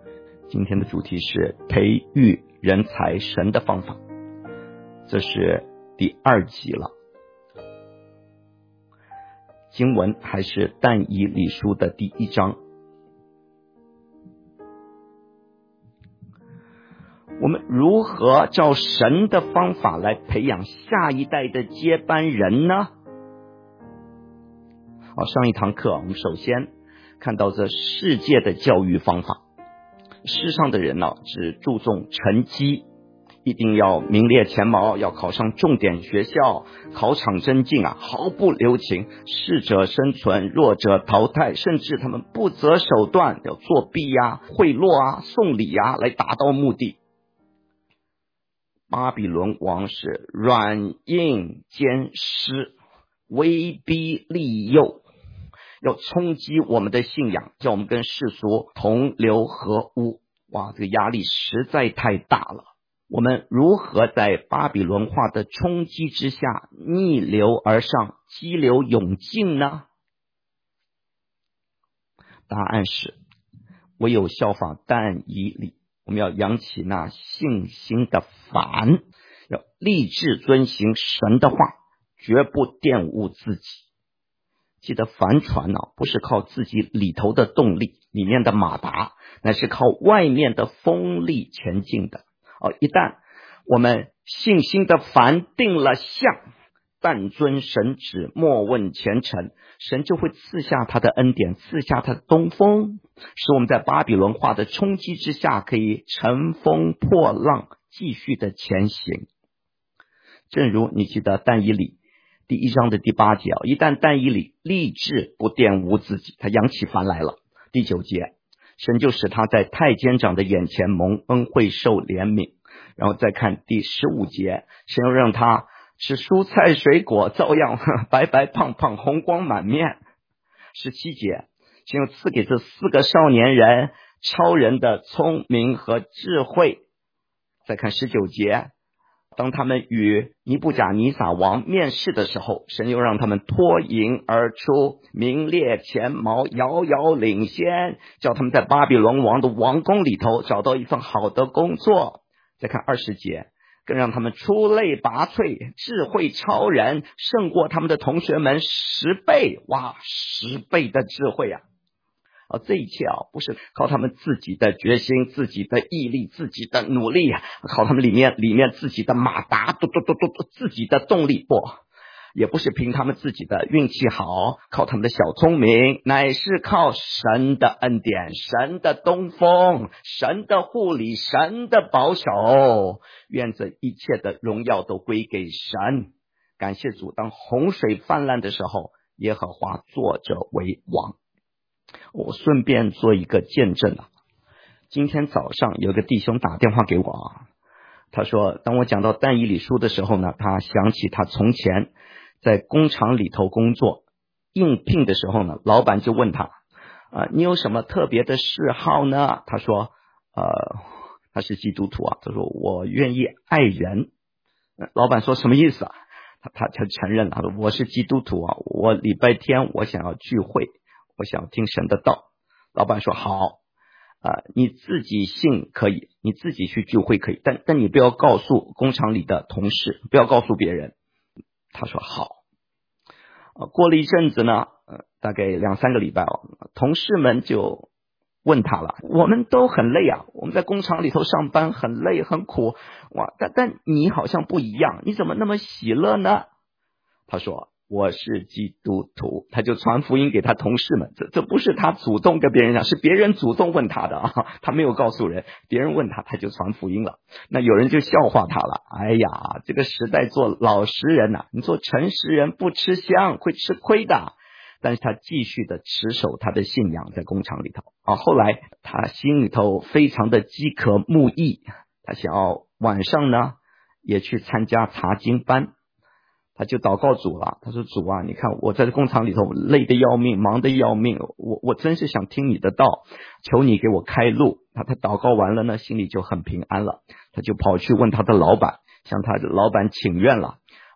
今天的主题是培育人才神的方法，这是第2集了。经文还是但以理书的第1章。我们如何照神的方法来培养下一代的接班人呢？上一堂课我们首先看到这世界的教育方法。世上的人只注重成绩，一定要名列前茅，要考上重点学校，考场真进毫不留情，适者生存，弱者淘汰，甚至他们不择手段，要作弊贿赂送礼来达到目的。巴比伦王是软硬兼施，威逼利诱，要冲击我们的信仰，叫我们跟世俗同流合污。这个压力实在太大了。我们如何在巴比伦化的冲击之下逆流而上，激流勇进呢？答案是唯有效法但以理，我们要扬起那信心的帆，要立志遵行神的话，绝不玷污自己。记得帆船不是靠自己里头的动力，里面的马达，乃是靠外面的风力前进的。一旦我们信心的帆定了向，但遵神旨，莫问前程，神就会赐下他的恩典，赐下他的东风，使我们在巴比伦化的冲击之下可以乘风破浪，继续的前行。正如你记得但以理第1章的第8节，一旦但以理立志不玷污自己，他扬起帆来了。第9节，神就使他在太监长的眼前蒙恩惠，受怜悯。然后再看第15节，神又让他吃蔬菜水果，照样白白胖胖，红光满面。17节，神又赐给这4个少年人超人的聪明和智慧。再看19节，当他们与尼布甲尼撒王面试的时候，神又让他们脱颖而出，名列前茅，遥遥领先，叫他们在巴比伦王的王宫里头找到一份好的工作。再看20节，更让他们出类拔萃，智慧超人，胜过他们的同学们10倍。10倍的智慧这一切不是靠他们自己的决心，自己的毅力，自己的努力，靠他们里面自己的马达，自己的动力，也不是凭他们自己的运气好，靠他们的小聪明，乃是靠神的恩典，神的东风，神的护理，神的保守。愿这一切的荣耀都归给神。感谢主，当洪水泛滥的时候，耶和华坐着为王。我顺便做一个见证今天早上有个弟兄打电话给我他说当我讲到但以理书的时候呢，他想起他从前在工厂里头工作，应聘的时候呢，老板就问他你有什么特别的嗜好呢？他说他是基督徒他说我愿意爱人。老板说什么意思他承认他说我是基督徒我礼拜天我想要聚会，我想听神的道。老板说好你自己信可以，你自己去聚会可以，但你不要告诉工厂里的同事，不要告诉别人。他说好过了一阵子呢大概2-3个礼拜同事们就问他了，我们都很累我们在工厂里头上班很累很苦但你好像不一样，你怎么那么喜乐呢？他说我是基督徒，他就传福音给他同事们。这不是他主动跟别人讲，是别人主动问他的他没有告诉人，别人问他，他就传福音了。那有人就笑话他了，哎呀，这个时代做老实人你做诚实人不吃香，会吃亏的。但是他继续的持守他的信仰，在工厂里头后来他心里头非常的饥渴慕义，他想要晚上呢也去参加查经班。他就祷告主了，他说主你看我在工厂里头累得要命，忙得要命，我真是想听你的道，求你给我开路。他祷告完了呢，心里就很平安了。他就跑去问他的老板，向他的老板请愿了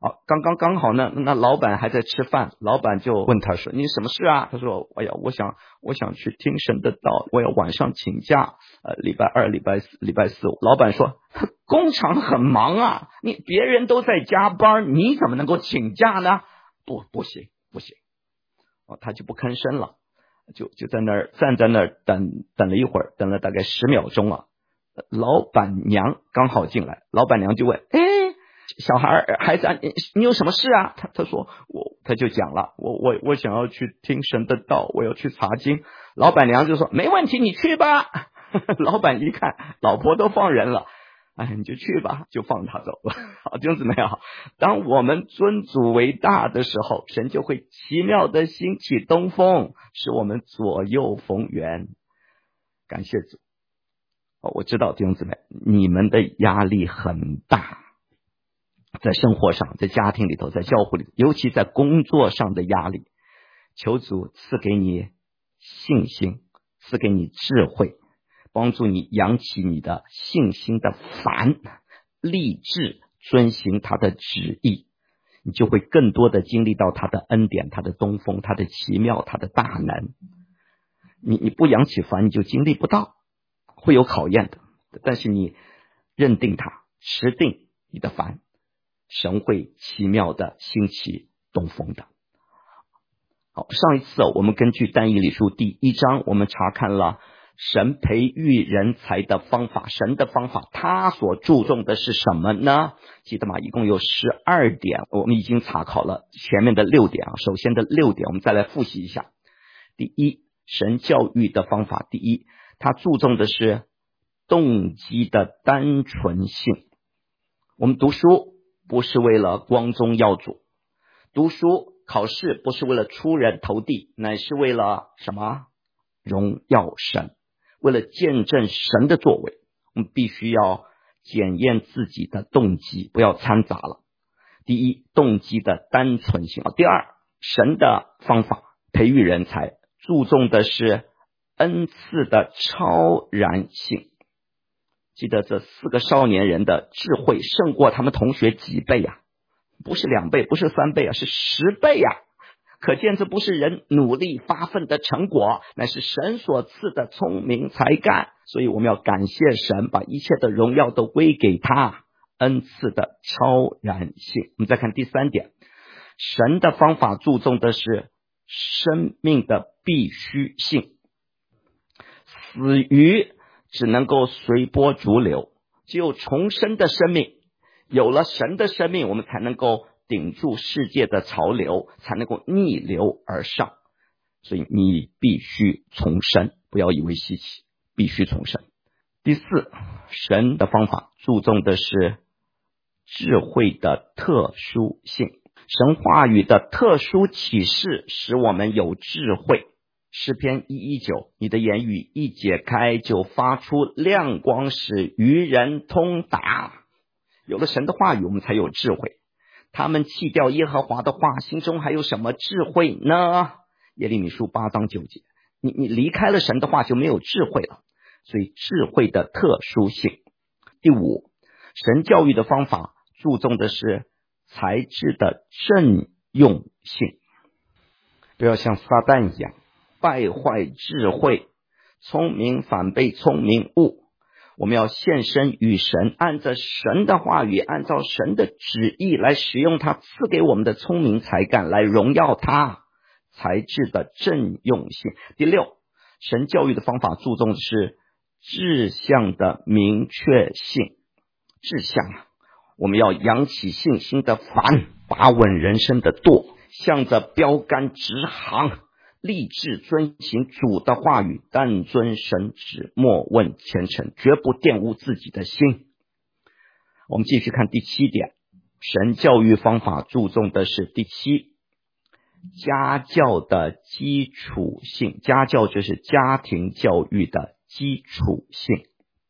刚好呢，那老板还在吃饭，老板就问他说：“你什么事啊？”他说：“哎呀，我想去听神的道，我要晚上请假，礼拜二、礼拜四。”老板说：“工厂很忙啊，别人都在加班，你怎么能够请假呢？”不行。他就不吭声了，就在那儿站在那儿等了一会儿，等了大概10秒钟啊。老板娘刚好进来，老板娘就问：“小孩子，你有什么事啊？”他说他就讲了，我想要去听神的道，我要去查经。老板娘就说：“没问题，你去吧。”老板一看老婆都放人了，你就去吧，就放他走了。好，弟兄姊妹啊，当我们尊主为大的时候，神就会奇妙的兴起东风，使我们左右逢源。感谢主。我知道弟兄姊妹，你们的压力很大，在生活上，在家庭里头，在教会里，尤其在工作上的压力，求主赐给你信心，赐给你智慧，帮助你扬起你的信心的帆，立志遵行他的旨意，你就会更多的经历到他的恩典，他的东风，他的奇妙，他的大能。你不扬起帆，你就经历不到，会有考验的。但是你认定他，持定你的帆，神会奇妙的兴起东风的。好，上一次我们根据但以理书第1章，我们查看了神培育人才的方法。神的方法他所注重的是什么呢？记得吗？一共有12点，我们已经查考了前面的6点啊。首先的6点我们再来复习一下。第一，神教育的方法，第一，他注重的是动机的单纯性。我们读书不是为了光宗耀祖，读书考试不是为了出人头地，乃是为了什么？荣耀神，为了见证神的作为。我们必须要检验自己的动机，不要掺杂了。第一，动机的单纯性。第二，神的方法培育人才注重的是恩赐的超然性。记得这4个少年人的智慧胜过他们同学几倍啊？不是2倍，不是3倍啊，是10倍啊！可见这不是人努力发奋的成果，乃是神所赐的聪明才干。所以我们要感谢神，把一切的荣耀都归给他，恩赐的超然性。我们再看第3点，神的方法注重的是生命的必须性。死鱼只能够随波逐流，只有重生的生命，有了神的生命，我们才能够顶住世界的潮流，才能够逆流而上。所以你必须重生，不要以为稀奇，必须重生。第4，神的方法注重的是智慧的特殊性。神话语的特殊启示使我们有智慧。诗篇119，你的言语一解开，就发出亮光，使愚人通达。有了神的话语，我们才有智慧。他们弃掉耶和华的话，心中还有什么智慧呢？耶利米书8章9节。你离开了神的话，就没有智慧了。所以智慧的特殊性。第5，神教育的方法注重的是才智的正用性，不要像撒旦一样败坏智慧，聪明反被聪明误。我们要献身于神，按着神的话语，按照神的旨意来使用他赐给我们的聪明才干，来荣耀他，才智的正用性。第6，神教育的方法注重的是志向的明确性。志向我们要扬起信心的帆，把稳人生的舵，向着标杆直航，立志遵行主的话语，但遵神旨，莫问前程，绝不玷污自己的心。我们继续看第7点，神教育方法注重的是第7，家教的基础性。家教就是家庭教育的基础性。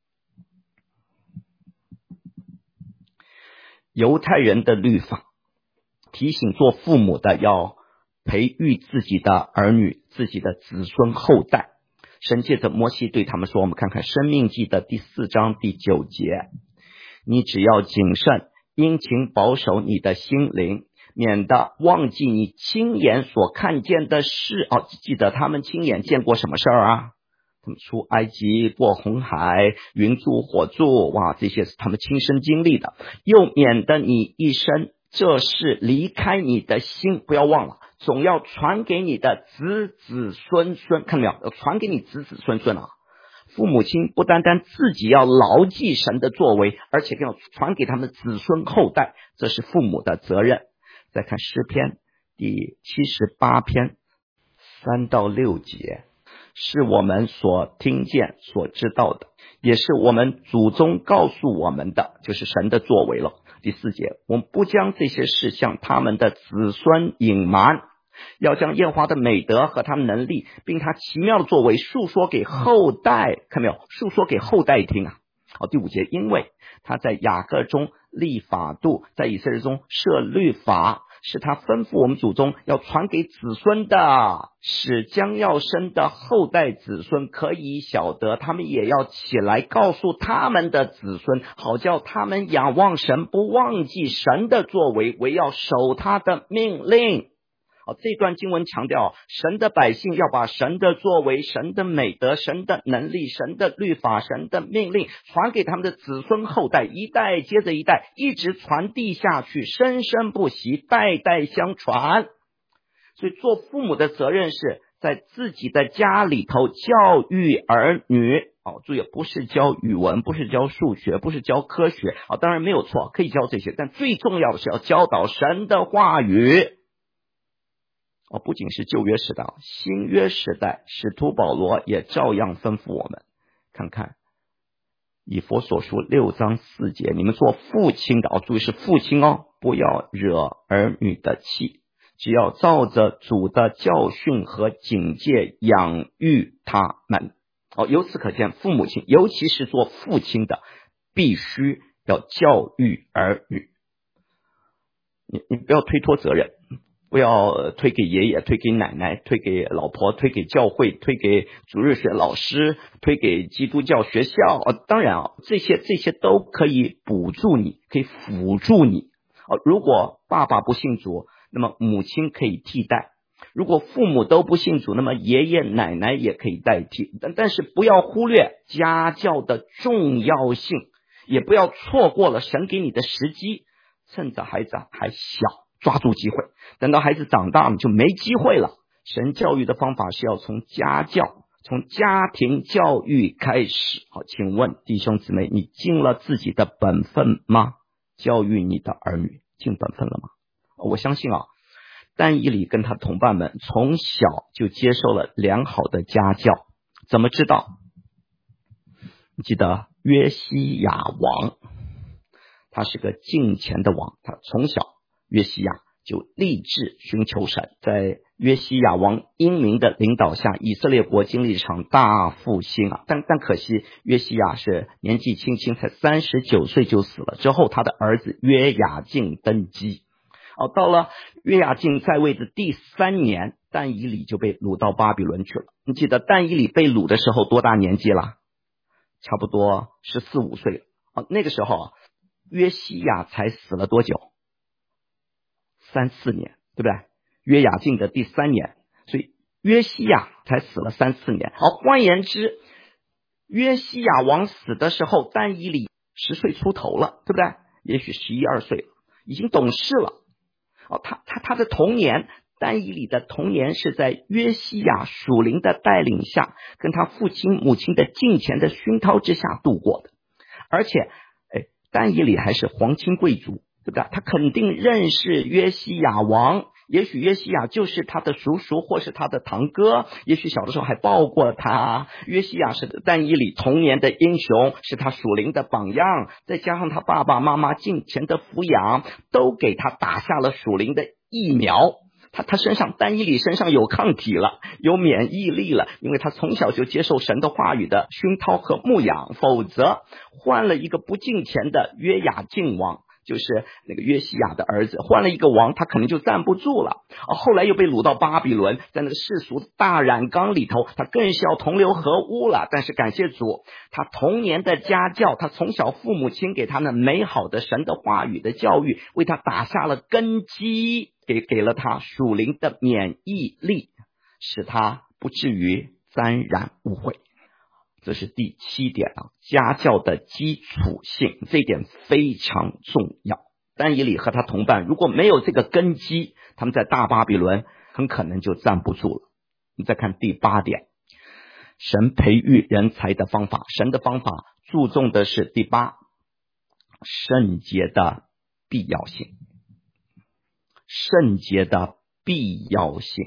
犹太人的律法提醒做父母的要培育自己的儿女，自己的子孙后代。神借着摩西对他们说，我们看看申命记的第4章第9节，你只要谨慎， 殷勤保守你的心灵，免得忘记你亲眼所看见的事。记得他们亲眼见过什么事儿啊？他们出埃及，过红海，云柱火柱，哇，这些是他们亲身经历的。又免得你一生这事离开你的心，不要忘了，总要传给你的子子孙孙，看到没有？要传给你子子孙孙啊！父母亲不单单自己要牢记神的作为，而且要传给他们的子孙后代，这是父母的责任。再看诗篇第78篇3到6节，是我们所听见所知道的，也是我们祖宗告诉我们的，就是神的作为了。第4节，我们不将这些事向他们的子孙隐瞒，要将耶和华的美德和他们能力并他奇妙的作为述说给后代，看没有？述说给后代听啊。好，第5节，因为他在雅各中立法度，在以色列中设律法，是他吩咐我们祖宗要传给子孙的，使将要生的后代子孙可以晓得，他们也要起来告诉他们的子孙，好叫他们仰望神，不忘记神的作为，唯要守他的命令。这段经文强调，神的百姓要把神的作为、神的美德、神的能力、神的律法、神的命令传给他们的子孙后代，一代接着一代，一直传递下去，生生不息，代代相传。所以做父母的责任是在自己的家里头教育儿女。注意，不是教语文，不是教数学，不是教科学，当然没有错，可以教这些，但最重要的是要教导神的话语。不仅是旧约时代，新约时代，使徒保罗也照样吩咐我们。看看以弗所书6章4节，你们做父亲的，注意是父亲不要惹儿女的气，只要照着主的教训和警戒养育他们。由此可见，父母亲，尤其是做父亲的，必须要教育儿女。你不要推脱责任，不要推给爷爷，推给奶奶，推给老婆，推给教会，推给主日学老师，推给基督教学校。当然这些都可以补助你，可以辅助你。如果爸爸不信主，那么母亲可以替代；如果父母都不信主，那么爷爷奶奶也可以代替。但是不要忽略家教的重要性，也不要错过了神给你的时机，趁着孩子还小，抓住机会，等到孩子长大了就没机会了。神教育的方法是要从家教，从家庭教育开始。好，请问弟兄姊妹，你尽了自己的本分吗？教育你的儿女尽本分了吗？我相信但以理跟他同伴们从小就接受了良好的家教。怎么知道？你记得约西亚王，他是个敬虔的王，他从小约西亚就立志寻求神。在约西亚王英明的领导下，以色列国经历一场大复兴但可惜约西亚是年纪轻轻，才39岁就死了。之后他的儿子约雅敬登基。到了约雅敬在位的第3年，但以理就被掳到巴比伦去了。你记得但以理被掳的时候多大年纪了？差不多14、15岁了。那个时候约西亚才死了多久？3、4年，对不对？约雅敬的第3年，所以约西亚才死了3、4年。换言之，约西亚王死的时候，但以理10岁出头了，对不对？也许11、12岁了，已经懂事了。他的童年，但以理的童年是在约西亚属灵的带领下，跟他父亲母亲的敬虔的熏陶之下度过的。而且但以理还是皇亲贵族，对不对？他肯定认识约西亚王，也许约西亚就是他的叔叔或是他的堂哥，也许小的时候还抱过他。约西亚是但以理童年的英雄，是他属灵的榜样，再加上他爸爸妈妈敬虔的抚养，都给他打下了属灵的疫苗。他身上，但以理身上有抗体了，有免疫力了，因为他从小就接受神的话语的熏陶和牧养。否则换了一个不敬虔的约雅敬王， 就是那个约西亚的儿子，换了一个王，他可能就站不住了。后来又被掳到巴比伦，在那个世俗大染缸里头，他更是要同流合污了。但是感谢主，他童年的家教，他从小父母亲给他那美好的神的话语的教育，为他打下了根基，给了他属灵的免疫力，使他不至于沾染污秽。这是第7点家教的基础性，这一点非常重要。但以理和他同伴如果没有这个根基，他们在大巴比伦很可能就站不住了。你再看第8点，神培育人才的方法。神的方法注重的是第8，圣洁的必要性。圣洁的必要性。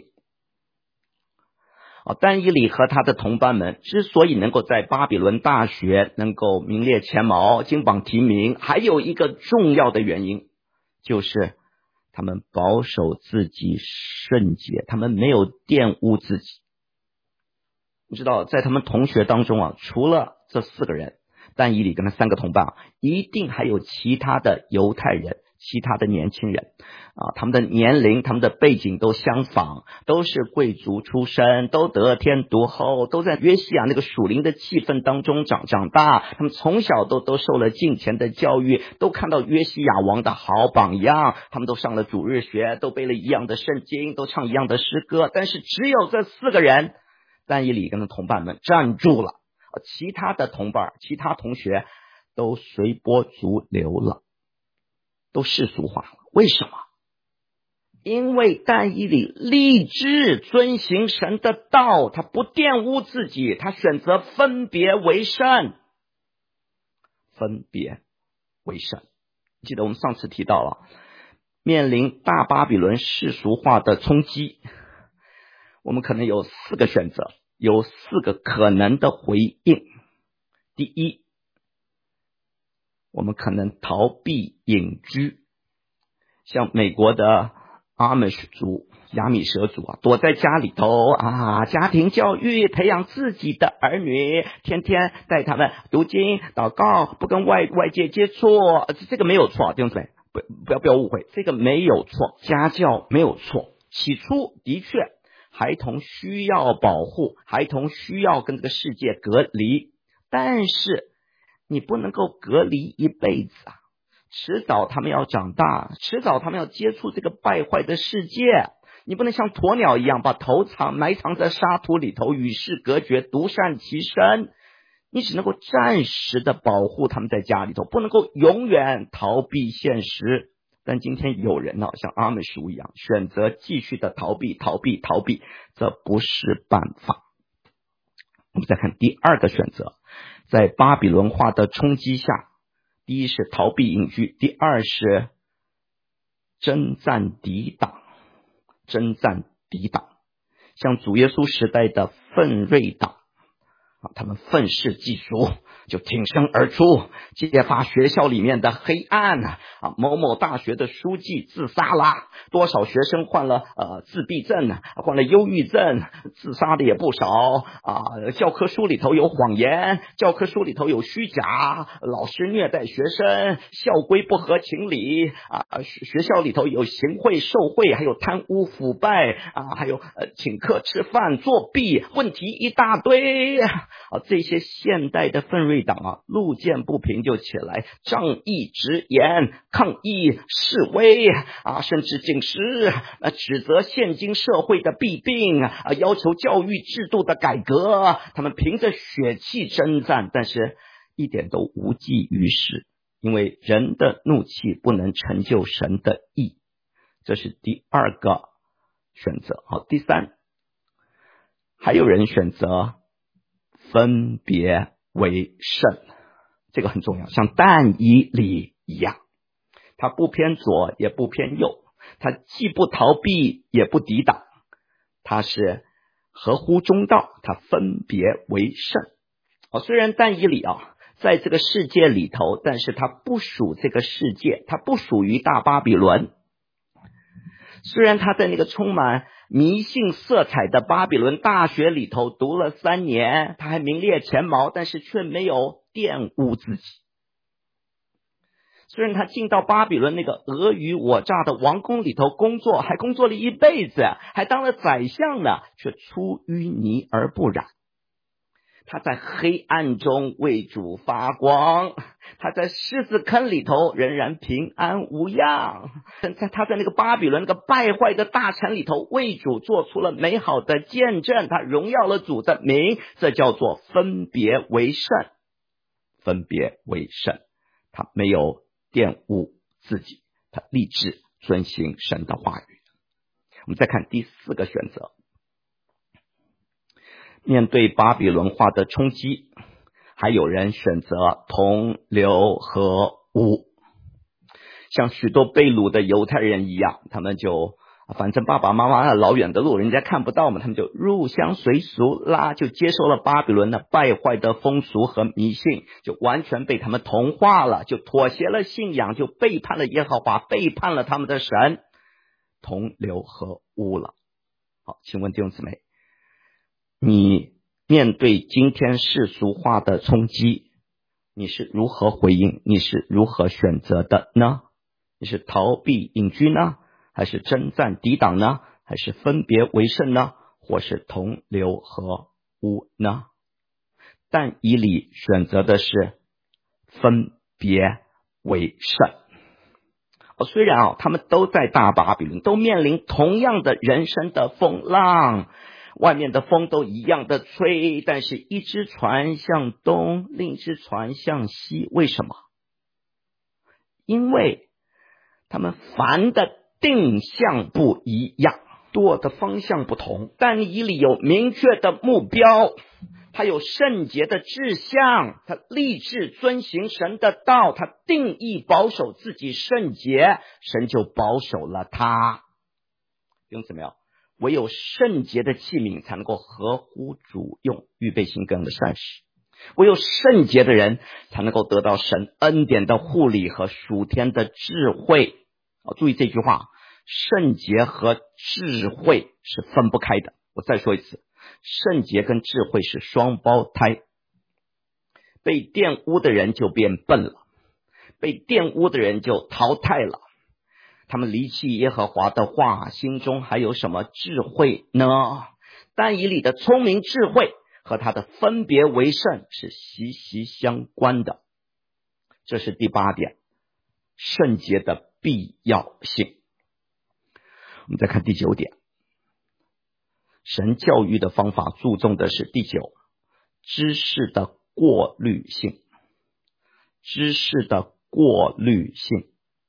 但以理和他的同伴们之所以能够在巴比伦大学能够名列前茅，金榜题名，还有一个重要的原因，就是他们保守自己圣洁，他们没有玷污自己。你知道在他们同学当中除了这4个人，但以理跟他3个同伴一定还有其他的犹太人，其他的年轻人他们的年龄他们的背景都相仿，都是贵族出身，都得天独厚，都在约西亚那个属灵的气氛当中长大，他们从小都受了敬虔的教育，都看到约西亚王的好榜样，他们都上了主日学，都背了一样的圣经，都唱一样的诗歌。但是只有这4个人，但以理跟他同伴们站住了，其他的同伴其他同学都随波逐流了，都世俗化了。为什么？因为但以理立志遵行神的道，他不玷污自己，他选择分别为圣。分别为圣。记得我们上次提到了，面临大巴比伦世俗化的冲击，我们可能有4个选择，有4个可能的回应。第一，我们可能逃避隐居，像美国的阿美族、亚米舍族躲在家里头家庭教育，培养自己的儿女，天天带他们读经祷告，不跟外界接触。这个没有错，弟兄姊妹，不要误会，这个没有错，家教没有错。起初的确孩童需要保护，孩童需要跟这个世界隔离，但是你不能够隔离一辈子迟早他们要长大，迟早他们要接触这个败坏的世界。你不能像鸵鸟一样把头埋藏在沙土里头，与世隔绝，独善其身。你只能够暂时的保护他们在家里头，不能够永远逃避现实。但今天有人像阿美族一样选择继续的逃避，这不是办法。我们再看第2个选择，在巴比伦化的冲击下，第一是逃避隐居，第2是征战抵挡。像主耶稣时代的奋锐党他们愤世嫉俗，就挺身而出，揭发学校里面的黑暗某某大学的书记自杀啦，多少学生患了自闭症，患了忧郁症，自杀的也不少教科书里头有谎言，教科书里头有虚假，老师虐待学生，校规不合情理学校里头有行贿受贿，还有贪污腐败还有请客吃饭作弊，问题一大堆这些现代的奋锐党路见不平就起来仗义直言，抗议示威甚至警示指责现今社会的弊病要求教育制度的改革。他们凭着血气征战，但是一点都无济于事，因为人的怒气不能成就神的义。这是第2个选择。第3，还有人选择分别为圣，这个很重要，像但以理一样，他不偏左也不偏右，他既不逃避也不抵挡，他是合乎中道，他分别为圣虽然但以理在这个世界里头，但是他不属这个世界，他不属于大巴比伦。虽然他在那个充满迷信色彩的巴比伦大学里头读了3年，他还名列前茅，但是却没有玷污自己。 虽然他进到巴比伦那个尔虞我诈的王宫里头工作，还工作了一辈子，还当了宰相呢，却出淤泥而不染。他在黑暗中为主发光，他在狮子坑里头仍然平安无恙。他在那个巴比伦那个败坏的大城里头为主做出了美好的见证，他荣耀了主的名，这叫做分别为圣。分别为圣，他没有玷污自己，他立志遵行神的话语。我们再看第4个选择。面对巴比伦化的冲击，还有人选择同流合污，像许多被掳的犹太人一样，他们就反正爸爸妈妈老远的路人家看不到嘛，他们就入乡随俗啦，就接受了巴比伦的败坏的风俗和迷信，就完全被他们同化了，就妥协了信仰，就背叛了耶和华，背叛了他们的神，同流合污了。好，请问弟兄姊妹，你面对今天世俗化的冲击，你是如何回应？你是如何选择的呢？你是逃避隐居呢，还是征战抵挡呢，还是分别为圣呢，或是同流合污呢？但以理选择的是分别为圣。虽然他们都在大巴比伦，都面临同样的人生的风浪，外面的风都一样的吹，但是一只船向东，另一只船向西。为什么？因为他们凡的定向不一样，舵的方向不同。但以理有明确的目标，他有圣洁的志向，他立志遵行神的道，他定义保守自己圣洁，神就保守了他。用怎么样？唯有圣洁的器皿才能够合乎主用，预备行各样的善事。唯有圣洁的人才能够得到神恩典的护理和属天的智慧。注意这句话，圣洁和智慧是分不开的。我再说一次，圣洁跟智慧是双胞胎。被玷污的人就变笨了，被玷污的人就淘汰了。他们离弃耶和华的话，心中还有什么智慧呢？但以理的聪明智慧和他的分别为圣是息息相关的。这是第8点，圣洁的必要性。我们再看第9点，神教育的方法注重的是第9，知识的过滤性。知识的过滤性。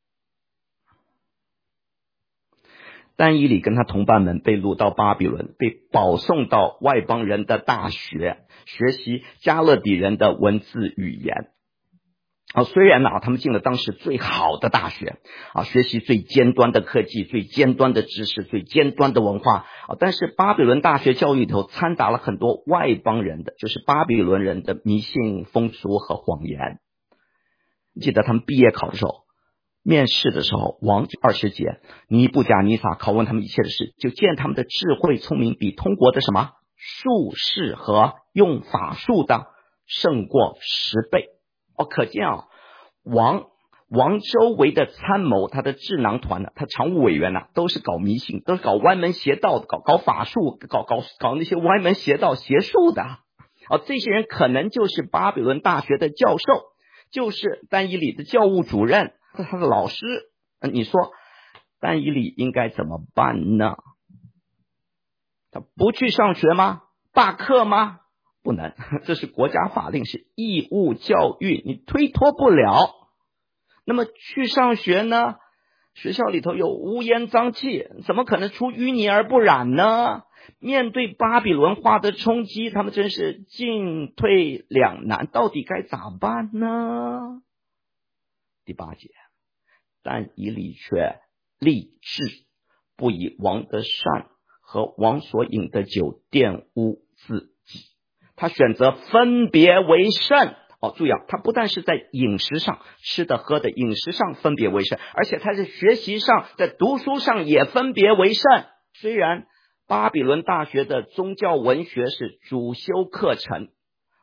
但以理跟他同伴们被掳到巴比伦，被保送到外邦人的大学，学习加勒底人的文字语言。虽然他们进了当时最好的大学，学习最尖端的科技，最尖端的知识，最尖端的文化，但是巴比伦大学教育里头掺杂了很多外邦人的，就是巴比伦人的迷信风俗和谎言。记得他们毕业考的时候，面试的时候，王20节尼布甲尼撒拷问他们一切的事，就见他们的智慧聪明比通国的什么术士和用法术的胜过10倍。可见王周围的参谋，他的智囊团呢，他常务委员呢，都是搞迷信，都是搞歪门邪道的，搞法术，搞那些歪门邪道邪术的。这些人可能就是巴比伦大学的教授，就是但以理的教务主任，他的老师。你说但以理应该怎么办呢？他不去上学吗？罢课吗？不能，这是国家法令，是义务教育，你推脱不了。那么去上学呢？学校里头有乌烟瘴气，怎么可能出淤泥而不染呢？面对巴比伦化的冲击，他们真是进退两难，到底该咋办呢？第8节，但以理却立志不以王的膳和王所饮的酒玷污自己。他选择分别为圣。注意他不但是在饮食上，吃的喝的饮食上分别为圣，而且他在学习上，在读书上也分别为圣。虽然巴比伦大学的宗教文学是主修课程，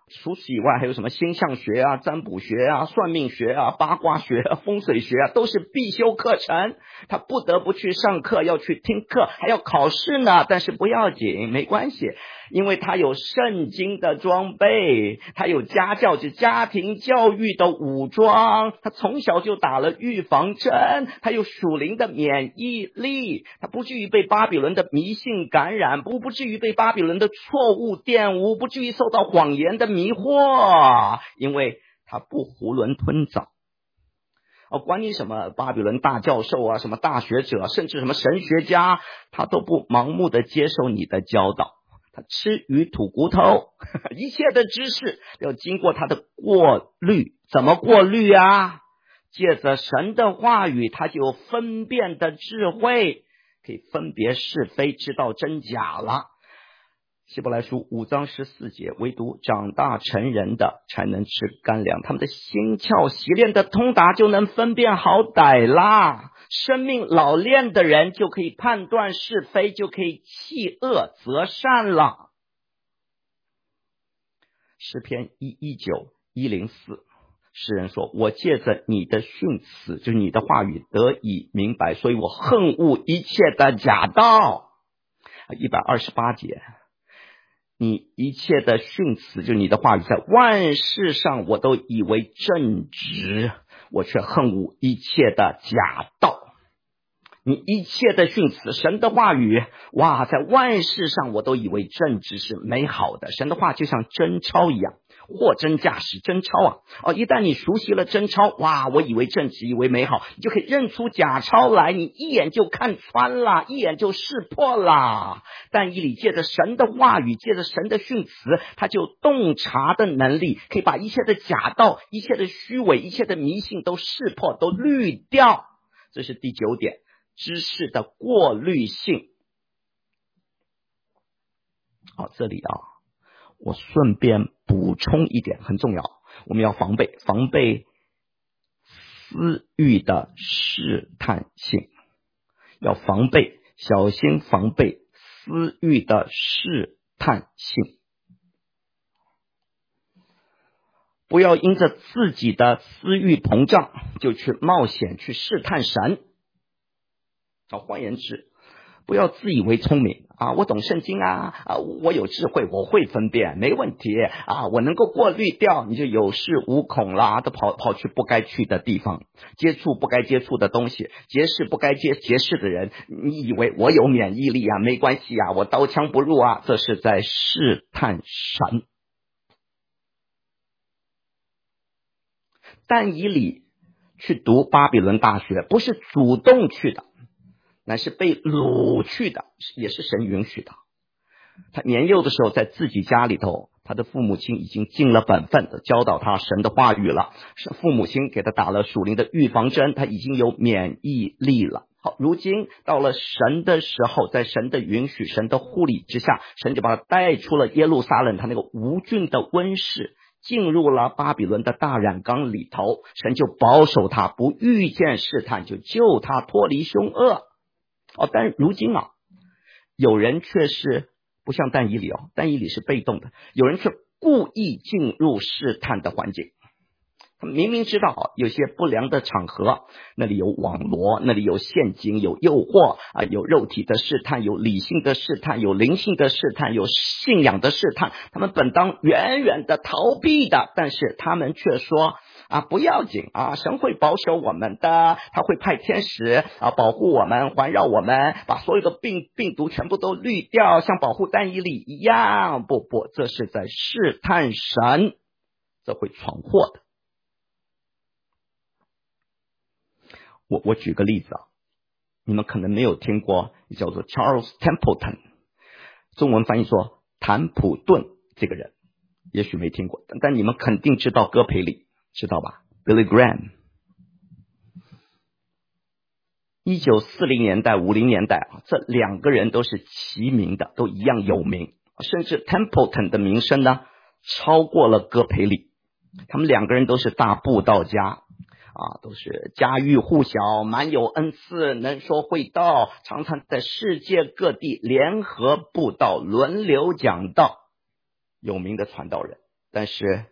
除此以外，还有什么星象学啊、占卜学啊、算命学啊、八卦学啊、风水学啊，都是必修课程。他不得不去上课，要去听课，还要考试呢。但是不要紧，没关系，因为他有圣经的装备，他有家教，就家庭教育的武装，他从小就打了预防针，他有属灵的免疫力，他不至于被巴比伦的迷信感染，不至于被巴比伦的错误玷污，不至于受到谎言的迷惑，因为他不囫囵吞枣。管你什么巴比伦大教授啊，什么大学者，甚至什么神学家，他都不盲目的接受你的教导，他吃鱼吐骨头，一切的知识要经过他的过滤。怎么过滤啊？借着神的话语，他就有分辨的智慧，可以分别是非，知道真假了。希伯来书5章14节，唯独长大成人的才能吃干粮，他们的心窍习练的通达，就能分辨好歹啦。生命老练的人就可以判断是非，就可以弃恶择善了。诗篇119、104，诗人说，我借着你的训词，就是你的话语得以明白，所以我恨恶一切的假道。128节，你一切的训词，就是你的话语，在万事上我都以为正直，我却恨恶一切的假道。你一切的训词，神的话语，哇，在万事上我都以为正直是美好的。神的话就像真钞一样，货真价实，真钞啊！一旦你熟悉了真钞，哇，我以为正直，以为美好，你就可以认出假钞来，你一眼就看穿了，一眼就识破了。但以理借着神的话语，借着神的训词，他就有洞察的能力，可以把一切的假道、一切的虚伪、一切的迷信都识破，都滤掉。这是第9点。知识的过滤性。这里我顺便补充一点，很重要，我们要防备私欲的试探性，要防备，小心防备私欲的试探性。不要因着自己的私欲膨胀，就去冒险去试探神。换言之，不要自以为聪明我懂圣经我有智慧，我会分辨，没问题我能够过滤掉，你就有恃无恐啦，都跑去不该去的地方，接触不该接触的东西，结识不该结识的人，你以为我有免疫力没关系我刀枪不入这是在试探神。但以理去读巴比伦大学，不是主动去的，乃是被掳去的，也是神允许的。他年幼的时候，在自己家里头，他的父母亲已经尽了本分的教导他神的话语了，父母亲给他打了属灵的预防针，他已经有免疫力了。如今到了神的时候，在神的允许、神的护理之下，神就把他带出了耶路撒冷，他那个无菌的温室，进入了巴比伦的大染缸里头，神就保守他，不遇见试探，就救他脱离凶恶。但如今有人却是不像但以理但以理是被动的，有人却故意进入试探的环境。他们明明知道有些不良的场合，那里有网罗，那里有陷阱，有诱惑有肉体的试探，有理性的试探，有灵性的试探，有信仰的试探，他们本当远远的逃避的，但是他们却说不要紧神会保守我们的，他会派天使保护我们，环绕我们，把所有的病毒全部都滤掉，像保护但以理一样。不，这是在试探神，这会闯祸的。我举个例子你们可能没有听过，叫做 Charles Templeton， 中文翻译说坦普顿这个人，也许没听过，但你们肯定知道戈培里，知道吧？ Billy Graham。 1940年代50年代这两个人都是齐名的，都一样有名，甚至 Templeton 的名声呢超过了戈培里。他们两个人都是大布道家都是家喻户晓，蛮有恩赐，能说会道，常常在世界各地联合布道，轮流讲道，有名的传道人。 但是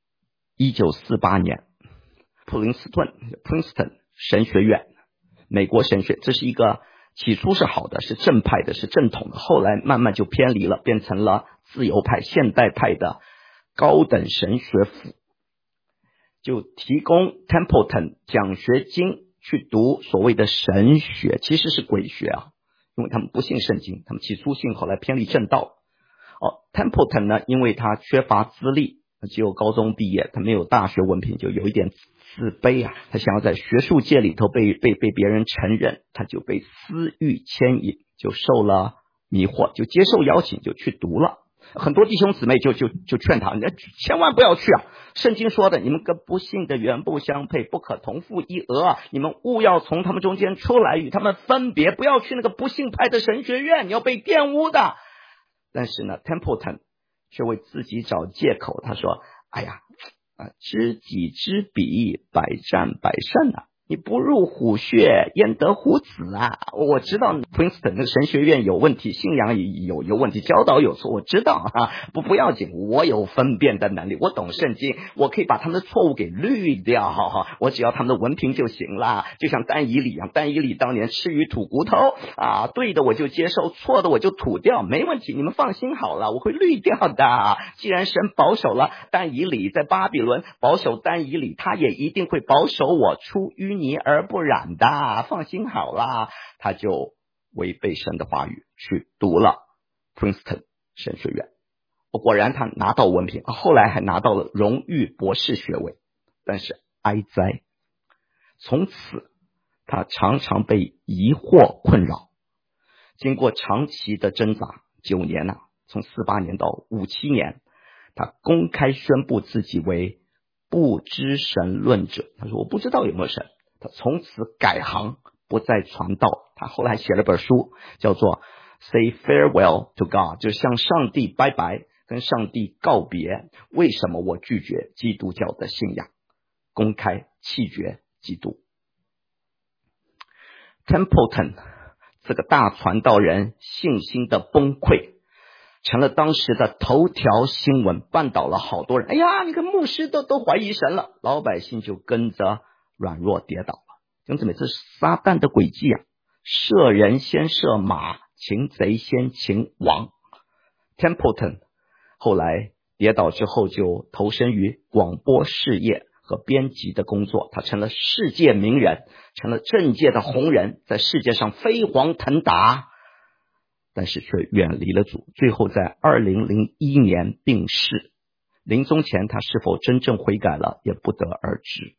1948年普林斯顿 Princeton 神学院，美国神学，这是一个起初是好的，是正派的，是正统的，后来慢慢就偏离了，变成了自由派现代派的高等神学府，就提供 Templeton 奖学金去读所谓的神学，其实是鬼学啊，因为他们不信圣经，他们起初信，后来偏离正道。Templeton 呢，因为他缺乏资历，只有高中毕业，他没有大学文凭，就有一点自卑啊，他想要在学术界里头被别人承认，他就被私欲牵引，就受了迷惑，就接受邀请就去读了。很多弟兄姊妹就劝他，你千万不要去啊！圣经说的，你们跟不信的原不相配，不可同父一额啊！你们务要从他们中间出来，与他们分别，不要去那个不信派的神学院，你要被玷污的。但是呢 Templeton 却为自己找借口，他说哎呀知己知彼，百战百胜啊，你不入虎穴焉得虎子啊！我知道 Princeton 那个神学院有问题，信仰有问题，教导有错，我知道啊，不要紧，我有分辨的能力，我懂圣经，我可以把他们的错误给滤掉，我只要他们的文凭就行了。就像但以理一样，但以理当年吃鱼吐骨头啊，对的我就接受，错的我就吐掉，没问题，你们放心好了，我会滤掉的。既然神保守了但以理在巴比伦，保守但以理，他也一定会保守我出淤泥而不染的，放心好了。他就违背神的话语去读了 Princeton 神学院，果然他拿到文凭，后来还拿到了荣誉博士学位。但是哀哉，从此他常常被疑惑困扰，经过长期的挣扎，9年从48年到57年，他公开宣布自己为不知神论者。他说我不知道有没有神，他从此改行，不再传道。他后来写了本书叫做 Say Farewell to God， 就向上帝拜拜，跟上帝告别。为什么我拒绝基督教的信仰，公开弃绝基督。Templeton 这个大传道人信心的崩溃成了当时的头条新闻，绊倒了好多人。哎呀，你看牧师都怀疑神了，老百姓就跟着软弱跌倒了。兄弟们，这是撒旦的诡计啊！射人先射马，擒贼先擒王。Templeton 后来跌倒之后，就投身于广播事业和编辑的工作，他成了世界名人，成了政界的红人，在世界上飞黄腾达，但是却远离了主，最后在2001年病逝。临终前他是否真正悔改了，也不得而知。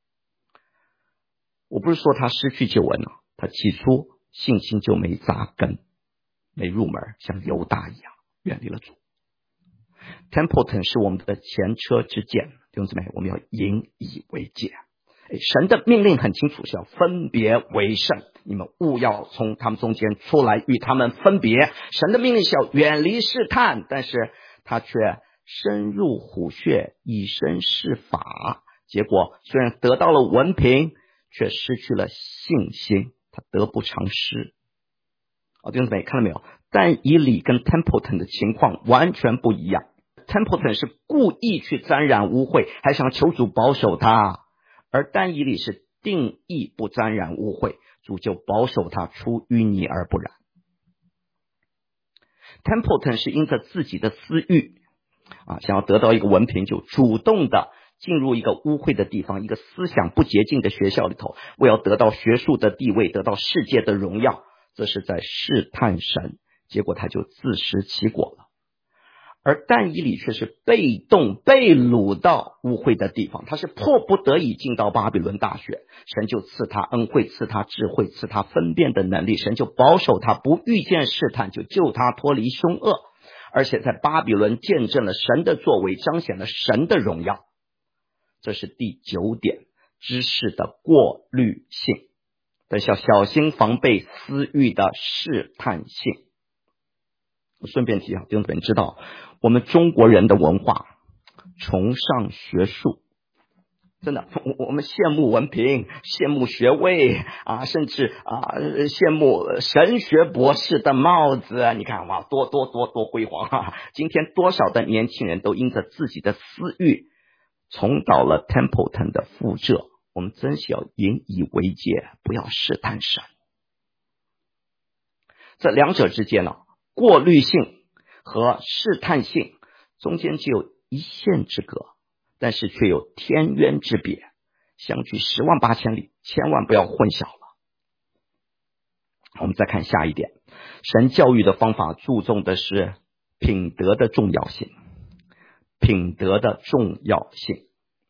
我不是说他失去救恩了，他起初信心就没扎根，没入门，像犹大一样远离了主。Templeton 是我们的前车之鉴，弟兄姊妹，我们要引以为戒。神的命令很清楚，是要分别为圣，你们务要从他们中间出来，与他们分别。神的命令是要远离试探，但是他却深入虎穴，以身试法，结果虽然得到了文凭，却失去了信心，他得不偿失。弟兄姊妹看到没有？但以理跟 Templeton 的情况完全不一样。Templeton 是故意去沾染污秽，还想求主保守他，而但以理是定义不沾染污秽，主就保守他出淤泥而不染。Templeton 是因着自己的私欲想要得到一个文凭，就主动的进入一个污秽的地方，一个思想不洁净的学校里头，为要得到学术的地位，得到世界的荣耀，这是在试探神，结果他就自食其果了。而但以理却是被动被掳到污秽的地方，他是迫不得已进到巴比伦大学，神就赐他恩惠，赐他智慧，赐他分辨的能力，神就保守他不遇见试探，就救他脱离凶恶，而且在巴比伦见证了神的作为，彰显了神的荣耀。这是第9点，知识的过滤性，但是要小心防备私欲的试探性。我顺便提弟兄姊妹知道，我们中国人的文化崇尚学术， 真的，我们羡慕文凭，羡慕学位啊，甚至羡慕神学博士的帽子。你看哇，多辉煌啊！今天多少的年轻人都因着自己的私欲重蹈了 Templeton 的覆辙。我们真是要引以为戒，不要试探神。这两者之间呢，过滤性和试探性中间只有一线之隔，但是却有天渊之别，相距10万8千里，千万不要混淆了。我们再看下一点，神教育的方法注重的是品德的重要性。品德的重要性，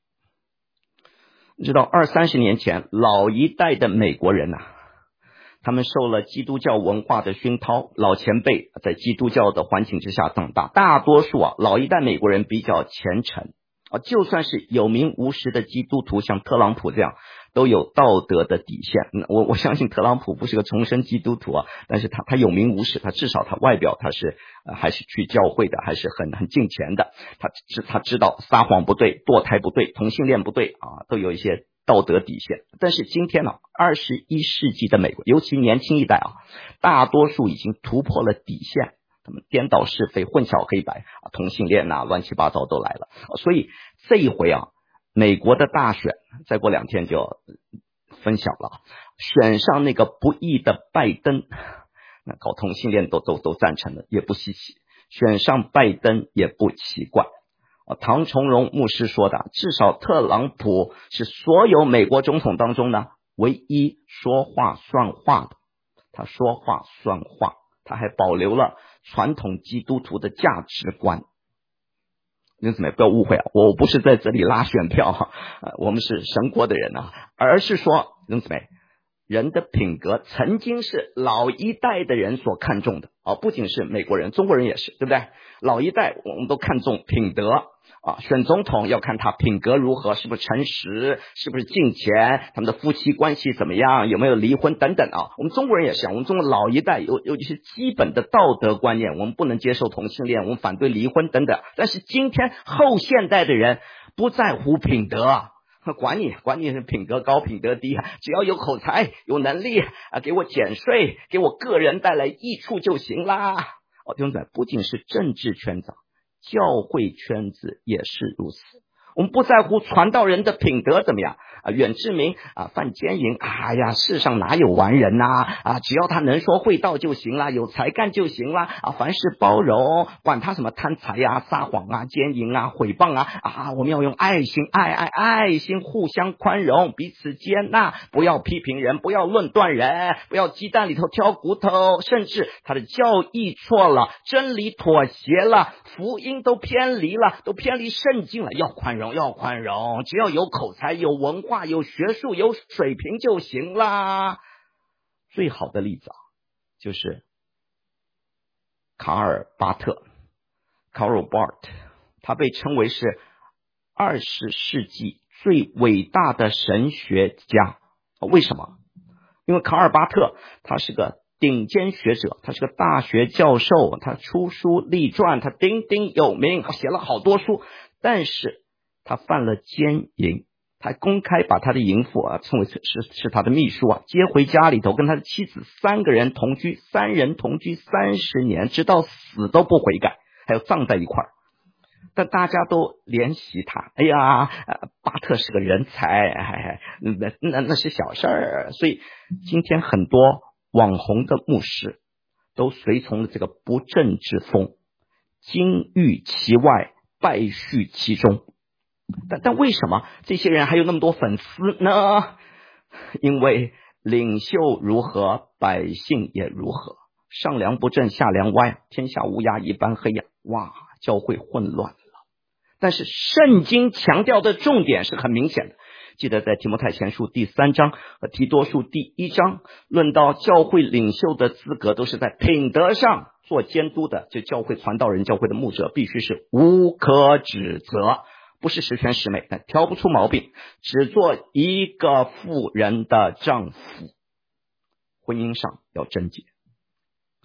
你知道20-30年前老一代的美国人他们受了基督教文化的熏陶，老前辈在基督教的环境之下长大，大多数老一代美国人比较虔诚就算是有名无实的基督徒，像特朗普这样都有道德的底线。我相信特朗普不是个重生基督徒但是他有名无实，他至少他外表他是还是去教会的，还是很敬虔的。他知道撒谎不对，堕胎不对，同性恋不对都有一些道德底线。但是今天21世纪的美国，尤其年轻一代大多数已经突破了底线，他们颠倒是非，混淆黑白同性恋乱七八糟都来了。所以这一回美国的大选再过2天就分晓了，选上那个不义的拜登，那搞同性恋都赞成了，也不稀奇，选上拜登也不奇怪。唐崇荣牧师说的，至少特朗普是所有美国总统当中呢唯一说话算话的，他说话算话，他还保留了传统基督徒的价值观。弟兄姊妹不要误会我不是在这里拉选票我们是神国的人而是说弟兄姊妹，人的品格曾经是老一代的人所看重的不仅是美国人，中国人也是，对不对？老一代我们都看重品德选总统要看他品格如何，是不是诚实，是不是敬虔，他们的夫妻关系怎么样，有没有离婚等等我们中国人也是我们中国老一代有一些基本的道德观念，我们不能接受同性恋，我们反对离婚等等。但是今天后现代的人不在乎品德管你是品格高品德低只要有口才有能力给我减税，给我个人带来益处就行啦弟兄姊妹，不仅是政治圈子，教会圈子也是如此。我们不在乎传道人的品德怎么样远志明犯奸淫世上哪有完人只要他能说会道就行了，有才干就行了凡事包容，管他什么贪财撒谎奸淫毁谤我们要用爱心互相宽容，彼此接纳，不要批评人，不要论断人，不要鸡蛋里头挑骨头，甚至他的教义错了，真理妥协了，福音都偏离了，都偏离圣经了，要宽容，只要有口才有文化有学术有水平就行啦。最好的例子就是卡尔巴特 Karl Barth， 他被称为是20世纪最伟大的神学家。为什么？因为卡尔巴特他是个顶尖学者，他是个大学教授，他出书立传，他鼎鼎有名，他写了好多书，但是他犯了奸淫，他还公开把他的淫妇称为是他的秘书接回家里头，跟他的妻子3人同居30年，直到死都不悔改，还有葬在一块儿。但大家都怜惜他，巴特是个人才，那是小事儿。所以今天很多网红的牧师都随从了这个不正之风，金玉其外，败絮其中。但为什么这些人还有那么多粉丝呢？因为领袖如何，百姓也如何，上梁不正下梁歪，天下乌鸦一般黑教会混乱了。但是圣经强调的重点是很明显的，记得在提摩太前书第3章和提多书第1章论到教会领袖的资格都是在品德上做监督的，就教会传道人教会的牧者必须是无可指责，不是十全十美，但挑不出毛病，只做一个妇人的丈夫，婚姻上要贞洁。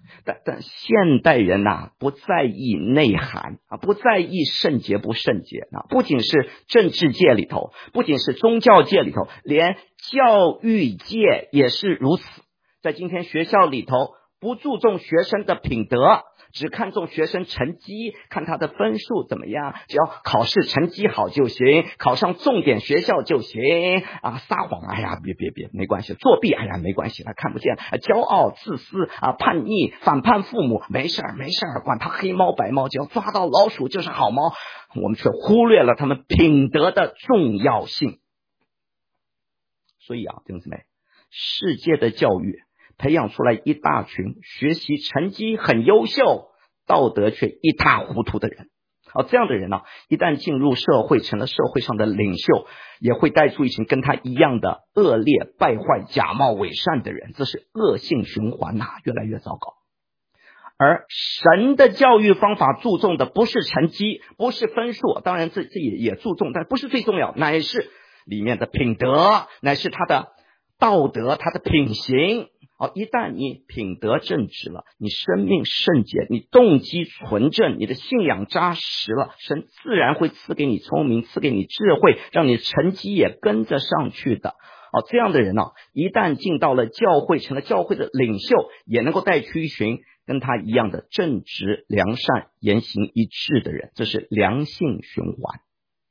但现代人不在意内涵不在意圣洁不圣洁不仅是政治界里头，不仅是宗教界里头，连教育界也是如此。在今天学校里头，不注重学生的品德，只看重学生成绩，看他的分数怎么样，只要考试成绩好就行，考上重点学校就行撒谎别没关系，作弊没关系，他看不见，骄傲自私叛逆反叛父母，没事管他黑猫白猫，只要抓到老鼠就是好猫。我们却忽略了他们品德的重要性。所以弟兄姊妹，世界的教育培养出来一大群学习成绩很优秀，道德却一塌糊涂的人。这样的人一旦进入社会，成了社会上的领袖，也会带出一群跟他一样的恶劣败坏假冒伪善的人，这是恶性循环越来越糟糕。而神的教育方法注重的不是成绩，不是分数，当然这也注重，但不是最重要，乃是里面的品德，乃是他的道德，他的品行。一旦你品德正直了，你生命圣洁，你动机纯正，你的信仰扎实了，神自然会赐给你聪明，赐给你智慧，让你成绩也跟着上去的。这样的人一旦进到了教会，成了教会的领袖，也能够带去一群跟他一样的正直良善言行一致的人，这是良性循环。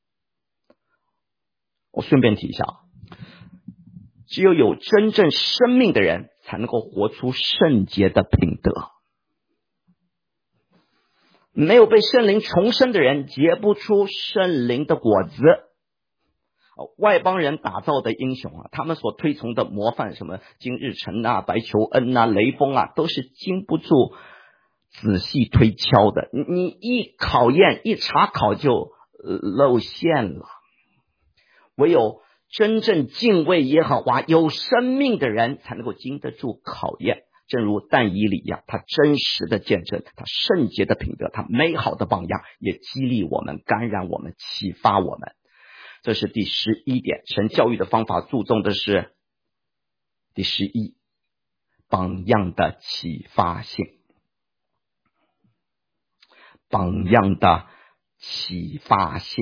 我顺便提一下，只有真正生命的人才能够活出圣洁的品德。没有被圣灵重生的人结不出圣灵的果子。外邦人打造的英雄他们所推崇的模范，什么金日成白求恩雷锋都是经不住仔细推敲的，你一考验一查考就露馅了。唯有真正敬畏耶和华有生命的人才能够经得住考验，正如但以理一样，他真实的见证，他圣洁的品德，他美好的榜样，也激励我们，感染我们，启发我们。这是第11点，神教育的方法注重的是第11，榜样的启发性。榜样的启发性，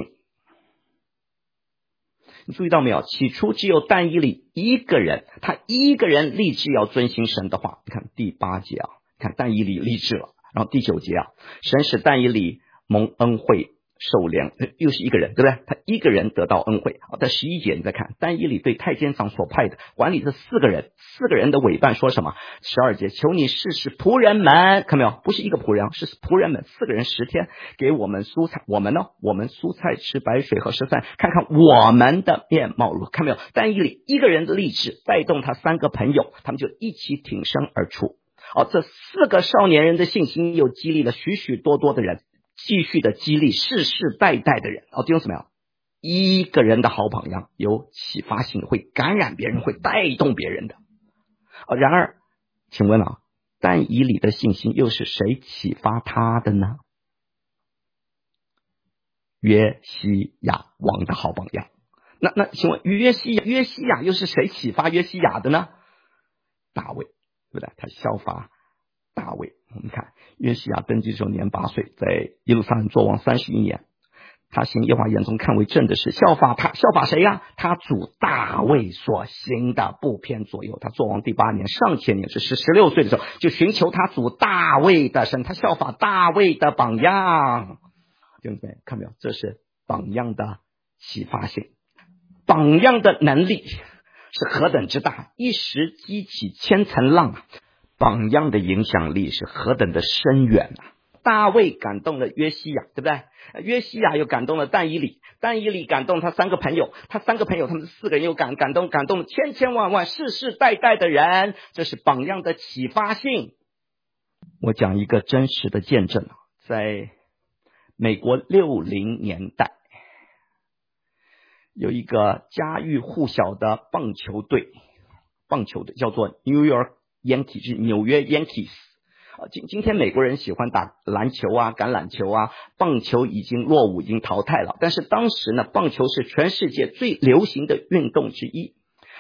你注意到没有？起初只有但以理一个人，他一个人立志要遵行神的话。你看第8节看但以理立志了。然后第9节神使但以理蒙恩惠受怜，又是一个人，对不对？他一个人得到恩惠。在11节你再看，但以理对太监长所派的管理这4个人的委办说什么？12节，求你试试仆人们，看没有？不是一个仆人，是仆人们4个人10天给我们蔬菜，我们呢？我们蔬菜吃白水和食饭，看看我们的面貌如何，看没有？但以理一个人的立志带动他3个朋友，他们就一起挺身而出。这4个少年人的信心又激励了许许多多的人，继续的激励世世代代的人。弟兄姊妹，一个人的好榜样有启发性的，会感染别人，会带动别人的。然而请问但以理的信心又是谁启发他的呢？约西亚王的好榜样。那请问约西亚又是谁启发约西亚的呢？大卫，对不对？他效法大卫。我们看约西亚登基的时候年8岁，在耶路撒冷作王31年，他行耶和华眼中看为正的事，效法谁呀？他主大卫所行的不偏左右。他作王第8年，上前年是16岁的时候，就寻求他主大卫的神，他效法大卫的榜样。对不对？看没有？这是榜样的启发性，榜样的能力是何等之大，一时激起千层浪榜样的影响力是何等的深远大卫感动了约西亚，对不对？约西亚又感动了但以理，但以理感动他3个朋友，他们4个人又感动了千千万万世世代代的人，这是榜样的启发性。我讲一个真实的见证，在美国60年代，有一个家喻户晓的棒球队叫做 New York Yankees， 就是纽约 Yankees。今天美国人喜欢打篮球橄榄球棒球已经落伍，已经淘汰了。但是当时呢，棒球是全世界最流行的运动之一。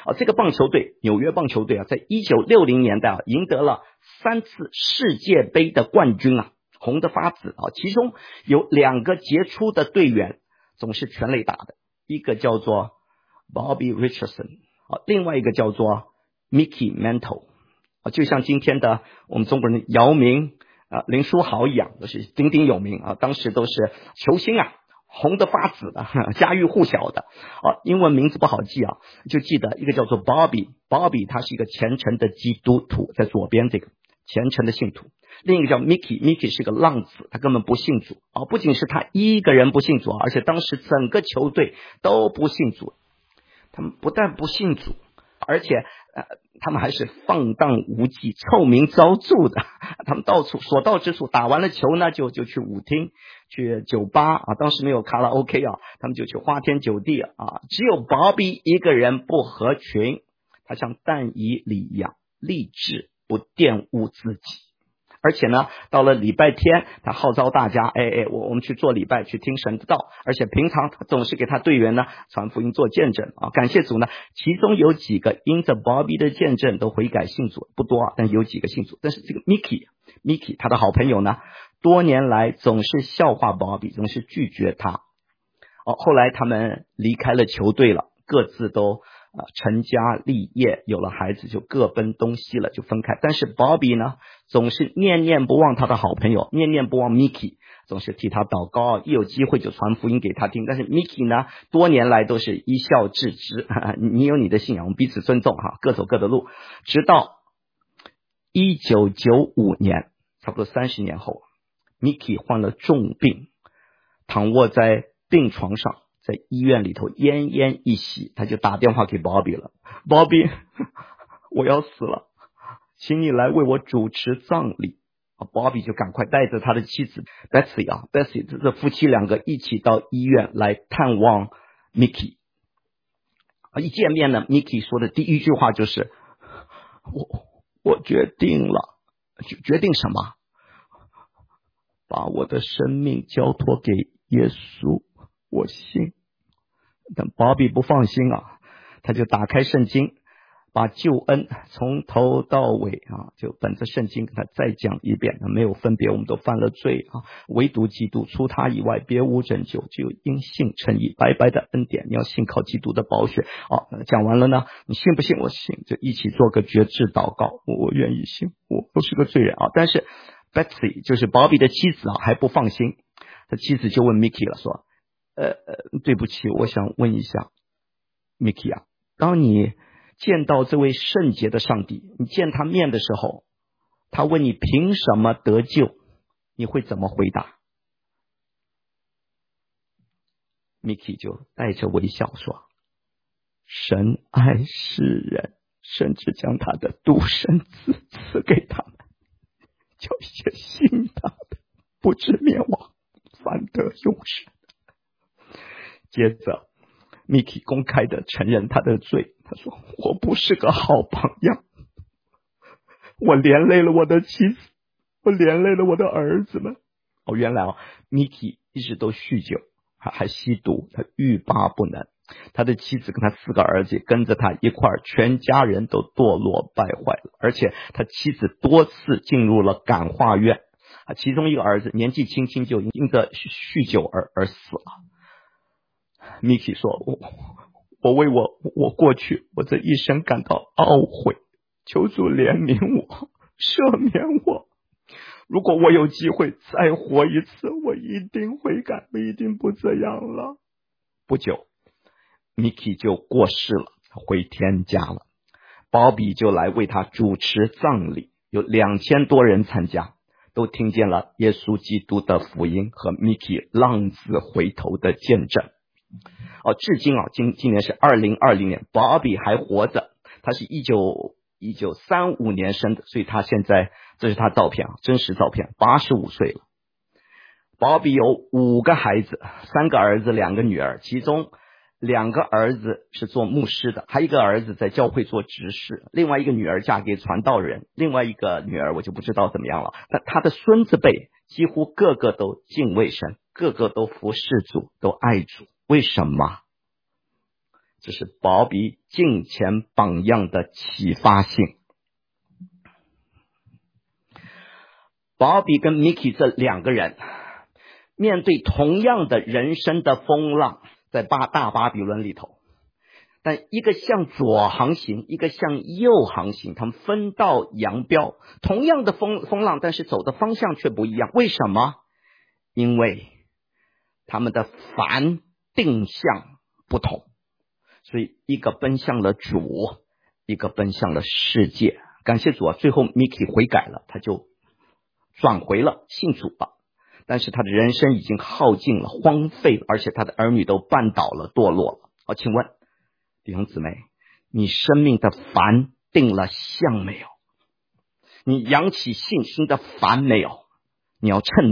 这个棒球队，纽约棒球队在1960年代赢得了3次世界杯的冠军红得发紫其中有2个杰出的队员总是全垒打的，一个叫做 Bobby Richardson 另外一个叫做 Mickey Mantle 就像今天的我们中国人姚明林书豪一样，都是鼎鼎有名当时都是球星红得发紫的，家喻户晓的英文名字不好记就记得一个叫做 Bobby 他是一个虔诚的基督徒，在左边这个虔诚的信徒，另一个叫 Mickey 是个浪子，他根本不信主不仅是他一个人不信主而且当时整个球队都不信主，他们不但不信主，而且他们还是放荡无忌、臭名昭著的。他们到处所到之处，打完了球呢，就去舞厅、去酒吧当时没有卡拉 OK他们就去花天酒地只有 Bobby 一个人不合群，他像但以理一样，立志不玷污自己。而且呢，到了礼拜天，他号召大家，我们去做礼拜，去听神的道。而且平常他总是给他队员呢传福音做见证感谢主呢，其中有几个因着 Bobby 的见证都悔改信主，不多但有几个信主。但是这个 Mickey 他的好朋友呢，多年来总是笑话 Bobby， 总是拒绝他后来他们离开了球队了，各自都成家立业，有了孩子就各奔东西了，就分开。但是 Bobby 呢，总是念念不忘他的好朋友，念念不忘 Mickey， 总是替他祷告，一有机会就传福音给他听。但是 Mickey 呢，多年来都是一笑置之你有你的信仰，我们彼此尊重各走各的路。直到1995年，差不多30年后， Mickey 患了重病，躺卧在病床上，在医院里头奄奄一息，他就打电话给 Bobby 了， Bobby 我要死了，请你来为我主持葬礼Bobby 就赶快带着他的妻子 Betsy 这夫妻2个一起到医院来探望 Mickey。 一见面呢， Mickey 说的第一句话就是我决定了。决定什么？把我的生命交托给耶稣，我信。但 Bobby 不放心他就打开圣经，把救恩从头到尾就本着圣经跟他再讲一遍。没有分别，我们都犯了罪唯独基督，除他以外别无拯救，只有因信称义，白白的恩典，你要信靠基督的宝血讲完了呢，你信不信？我信。就一起做个决志祷告，我愿意信，我是个罪人但是 Betsy 就是 Bobby 的妻子还不放心，他妻子就问 Mickey 了，说对不起，我想问一下 Mickey 当你见到这位圣洁的上帝，你见他面的时候，他问你凭什么得救，你会怎么回答？ Mickey 就带着微笑说，神爱世人，甚至将他的独生子赐给他们，叫一切信他的不至灭亡，反得永生。接着 Mickey 公开的承认他的罪，他说，我不是个好榜样，我连累了我的妻子，我连累了我的儿子们。原来Mickey 一直都酗酒，还吸毒，他欲罢不能。他的妻子跟他4个儿子跟着他一块儿，全家人都堕落败坏了，而且他妻子多次进入了感化院其中一个儿子年纪轻轻就因着酗酒而死了。Mickey 说，我为我过去我这一生感到懊悔，求主怜悯我，赦免我。如果我有机会再活一次，我一定会改，我一定不这样了。不久 Mickey 就过世了，回天家了。Bobby 就来为他主持葬礼，有2000多人参加，都听见了耶稣基督的福音和 Mickey 浪子回头的见证。至今今年是2020年 Bobby 还活着，他是1935年生的，所以他现在这是他照片真实照片，85岁了。Bobby 有5个孩子，3个儿子2个女儿，其中2个儿子是做牧师的，还有一个儿子在教会做执事，另外一个女儿嫁给传道人，另外一个女儿我就不知道怎么样了。但他的孙子辈几乎个个都敬畏神，个个都服侍主，都爱主。为什么？ 这是保比敬虔榜样的启发性。保比跟 Mickey 这两个人面对同样的人生的风浪，在大巴比伦里头，但一个向左航行，一个向右航行，他们分道扬镳，同样的风浪，但是走的方向却不一样。为什么？因为他们的帆定向不同，所以一个奔向了主，一个奔向了世界。感谢主啊，最后 Mickey 悔改了，他就转回了信主了，但是他的人生已经耗尽了，荒废了，而且他的儿女都绊倒了，堕落了。好，请问弟兄姊妹，你生命的帆定了向没有？你扬起信心的帆没有？你要趁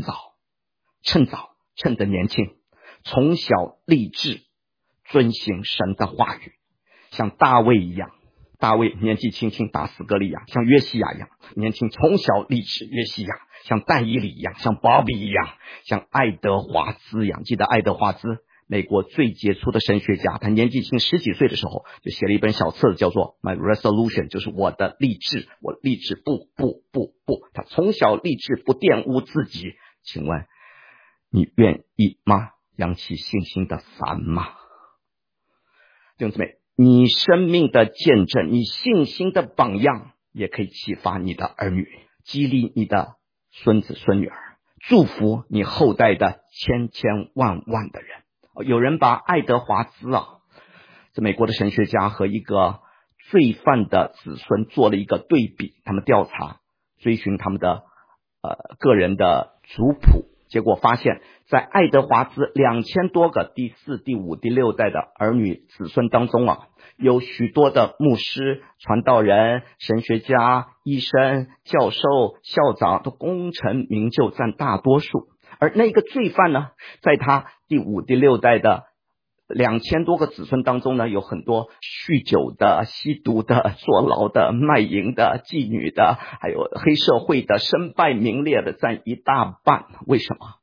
得年轻，从小立志遵行神的话语，像大卫一样。大卫年纪轻轻打死歌利亚，像约西亚一样年轻，从小立志约西亚，像但以理一样，像保比一样，像爱德华兹一样。记得爱德华兹，美国最杰出的神学家，他年纪轻10几岁的时候就写了一本小册子，叫做 My Resolution， 就是我的立志，我立志不，他从小立志不玷污自己。请问你愿意吗？扬起信心的帆吗？弟兄姊妹，你生命的见证，你信心的榜样，也可以启发你的儿女，激励你的孙子孙女儿，祝福你后代的千千万万的人。有人把爱德华兹这美国的神学家和一个罪犯的子孙做了一个对比，他们调查追寻他们的个人的族谱，结果发现在爱德华兹2000多个第4、第5、第6代的儿女子孙当中有许多的牧师、传道人、神学家、医生、教授、校长都功成名就，占大多数。而那个罪犯呢，在他第5、第6代的2000多个子孙当中呢，有很多酗酒的、吸毒的、坐牢的、卖淫的、妓女的，还有黑社会的，身败名裂的占一大半。为什么？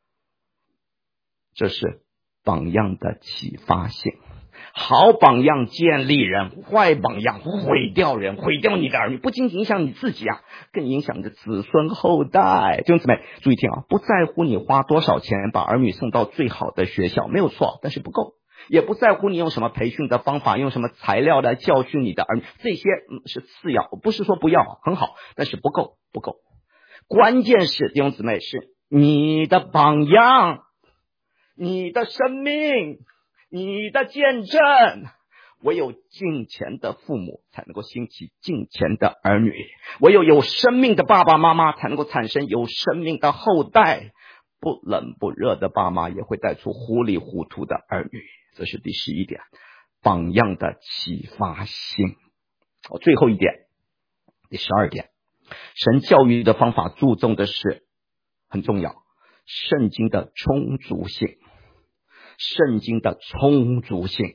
这是榜样的启发性。好榜样建立人，坏榜样毁掉人，毁掉你的儿女，不仅影响你自己更影响你的子孙后代。弟兄姊妹注意听不在乎你花多少钱把儿女送到最好的学校，没有错，但是不够。也不在乎你用什么培训的方法，用什么材料来教训你的儿女，这些是次要，不是说不要，很好，但是不够。关键是弟兄姊妹，是你的榜样，你的生命，你的见证。唯有敬虔的父母才能够兴起敬虔的儿女，唯有生命的爸爸妈妈才能够产生有生命的后代。不冷不热的爸妈也会带出糊里糊涂的儿女。这是第11点，榜样的启发性。最后一点，第12点，神教育的方法注重的是很重要，圣经的充足性。圣经的充足性。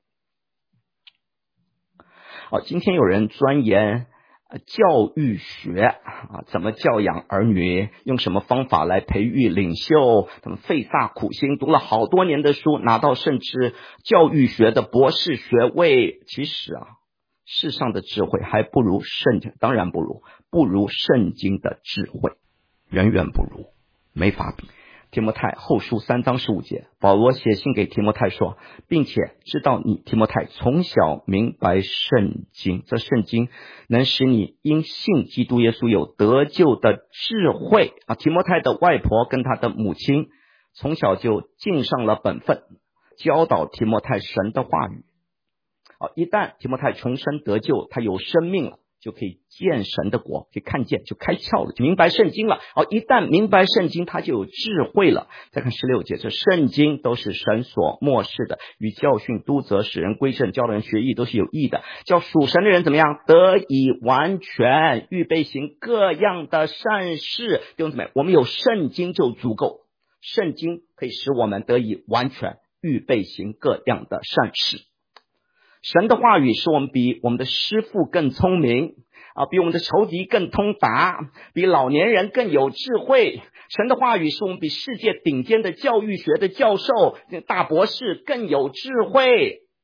今天有人钻研教育学怎么教养儿女，用什么方法来培育领袖，他们费煞苦心读了好多年的书，拿到甚至教育学的博士学位。其实世上的智慧还不如圣经，当然不如圣经的智慧，远远不如，没法比。提摩太后书3章15节，保罗写信给提摩太说，并且知道你提摩太从小明白圣经，这圣经能使你因信基督耶稣有得救的智慧提摩太的外婆跟他的母亲从小就尽上了本分，教导提摩太神的话语一旦提摩太重生得救，他有生命了，就可以见神的国，可以看见，就开窍了，就明白圣经了一旦明白圣经，他就有智慧了。再看16节，这圣经都是神所默示的，与教训、督责、使人归正、教人学义，都是有益的，叫属神的人怎么样？得以完全，预备行各样的善事。弟兄姊妹，我们有圣经就足够，圣经可以使我们得以完全，预备行各样的善事。神的话语使我们比我们的师父更聪明比我们的仇敌更通达，比老年人更有智慧。神的话语使我们比世界顶尖的教育学的教授、大博士更有智慧。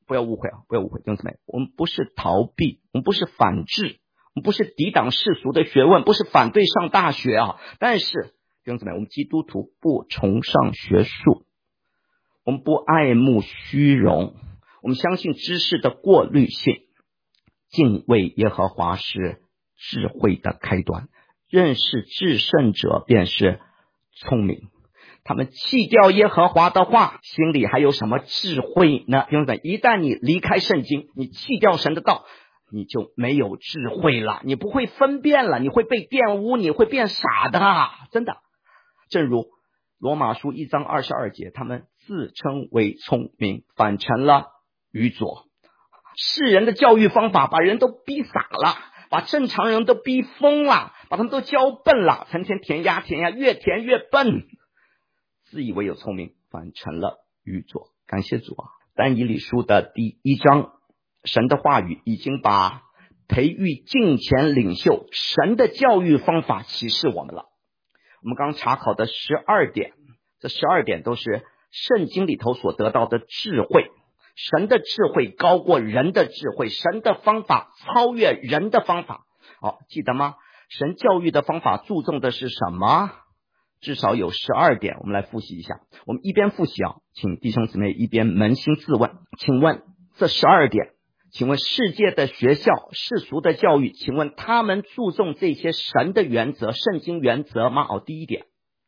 不要误会啊，不要误会，弟兄姊妹，我们不是逃避，我们不是反制，我们不是抵挡世俗的学问，不是反对上大学啊。但是弟兄姊妹，我们基督徒不崇尚学术，我们不爱慕虚荣，我们相信知识的过滤性。敬畏耶和华是智慧的开端，认识至圣者便是聪明。他们弃掉耶和华的话，心里还有什么智慧呢？弟兄姊妹，一旦你离开圣经，你弃掉神的道，你就没有智慧了，你不会分辨了，你会被玷污，你会变傻的，真的。正如罗马书1章22节，他们自称为聪明，反成了愚拙。世人的教育方法把人都逼傻了，把正常人都逼疯了，把他们都教笨了，成天填鸭，越填越笨，自以为有聪明，反成了愚拙。感谢主啊！但以理书的第1章，神的话语已经把培育敬虔领袖神的教育方法启示我们了。我们刚查考的12点，这12点都是圣经里头所得到的智慧。神的智慧高过人的智慧，神的方法超越人的方法。好，记得吗？神教育的方法注重的是什么？至少有12点，我们来复习一下。我们一边复习啊，请弟兄姊妹一边扪心自问，请问这12点，请问世界的学校、世俗的教育，请问他们注重这些神的原则、圣经原则吗？第一点，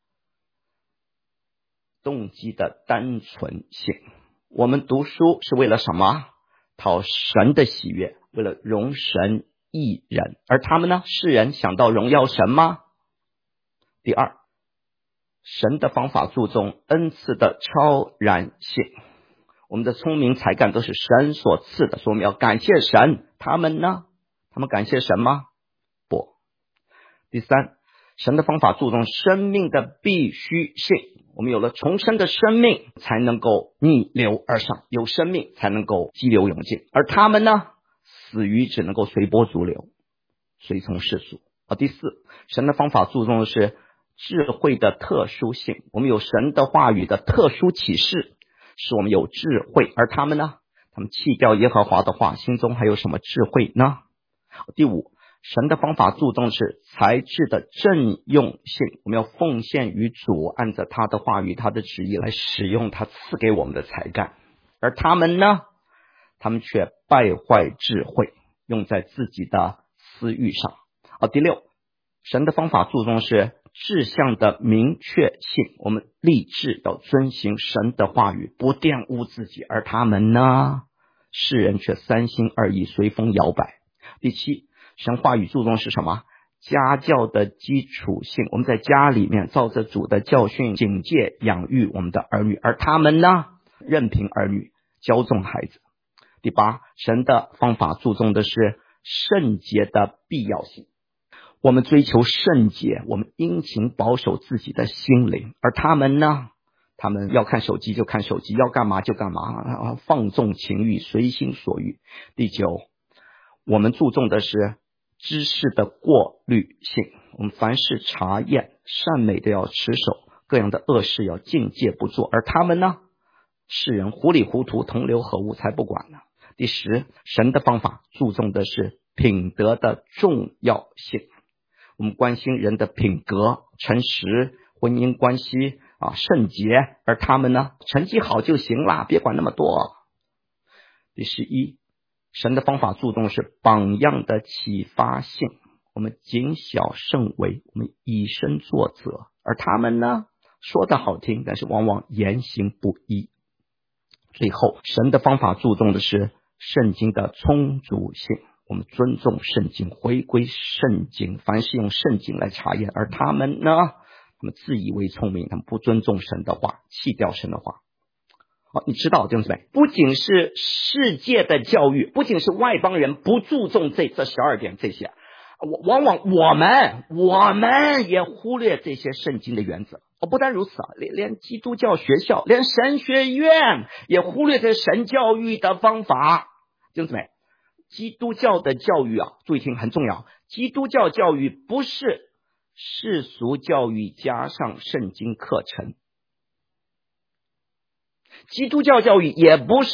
动机的单纯性。我们读书是为了什么？讨神的喜悦，为了荣神益人。而他们呢？世人想到荣耀神吗？第二，神的方法注重恩赐的超然性。我们的聪明才干都是神所赐的，所以我们要感谢神。他们呢？他们感谢神吗？不。第三，神的方法注重生命的必须性。我们有了重生的生命，才能够逆流而上，有生命才能够激流勇进。而他们呢？死于只能够随波逐流，随从世俗。第四，神的方法注重的是智慧的特殊性。我们有神的话语的特殊启示，使我们有智慧。而他们呢？他们弃掉耶和华的话，心中还有什么智慧呢？第五，神的方法注重是才智的正用性。我们要奉献于主，按着他的话语、他的旨意来使用他赐给我们的才干。而他们呢？他们却败坏智慧，用在自己的私欲上。第六，神的方法注重是志向的明确性。我们立志要遵行神的话语，不玷污自己。而他们呢？世人却三心二意，随风摇摆。第七，神话语注重是什么？家教的基础性。我们在家里面照着主的教训警戒养育我们的儿女。而他们呢？任凭儿女骄纵孩子。第八，神的方法注重的是圣洁的必要性。我们追求圣洁，我们殷勤保守自己的心灵。而他们呢？他们要看手机就看手机，要干嘛就干嘛，放纵情欲，随心所欲。第九，我们注重的是知识的过滤性。我们凡事查验，善美的要持守，各样的恶事要禁戒不做。而他们呢？世人糊里糊涂，同流合污，才不管呢。第十，神的方法注重的是品德的重要性。我们关心人的品格、诚实、婚姻关系圣洁。而他们呢？成绩好就行了，别管那么多。第11，神的方法注重是榜样的启发性。我们谨小慎微，我们以身作则。而他们呢？说的好听，但是往往言行不一。最后，神的方法注重的是圣经的充足性。我们尊重圣经，回归圣经，凡是用圣经来查验。而他们呢？他们自以为聪明，他们不尊重神的话，弃掉神的话。你知道弟兄姊妹，不仅是世界的教育，不仅是外邦人不注重这12点这些，往往我们也忽略这些圣经的原则。不但如此连基督教学校，连神学院也忽略这神教育的方法。弟兄姊妹，基督教的教育注意听，很重要。基督教教育不是世俗教育加上圣经课程，基督教教育也不是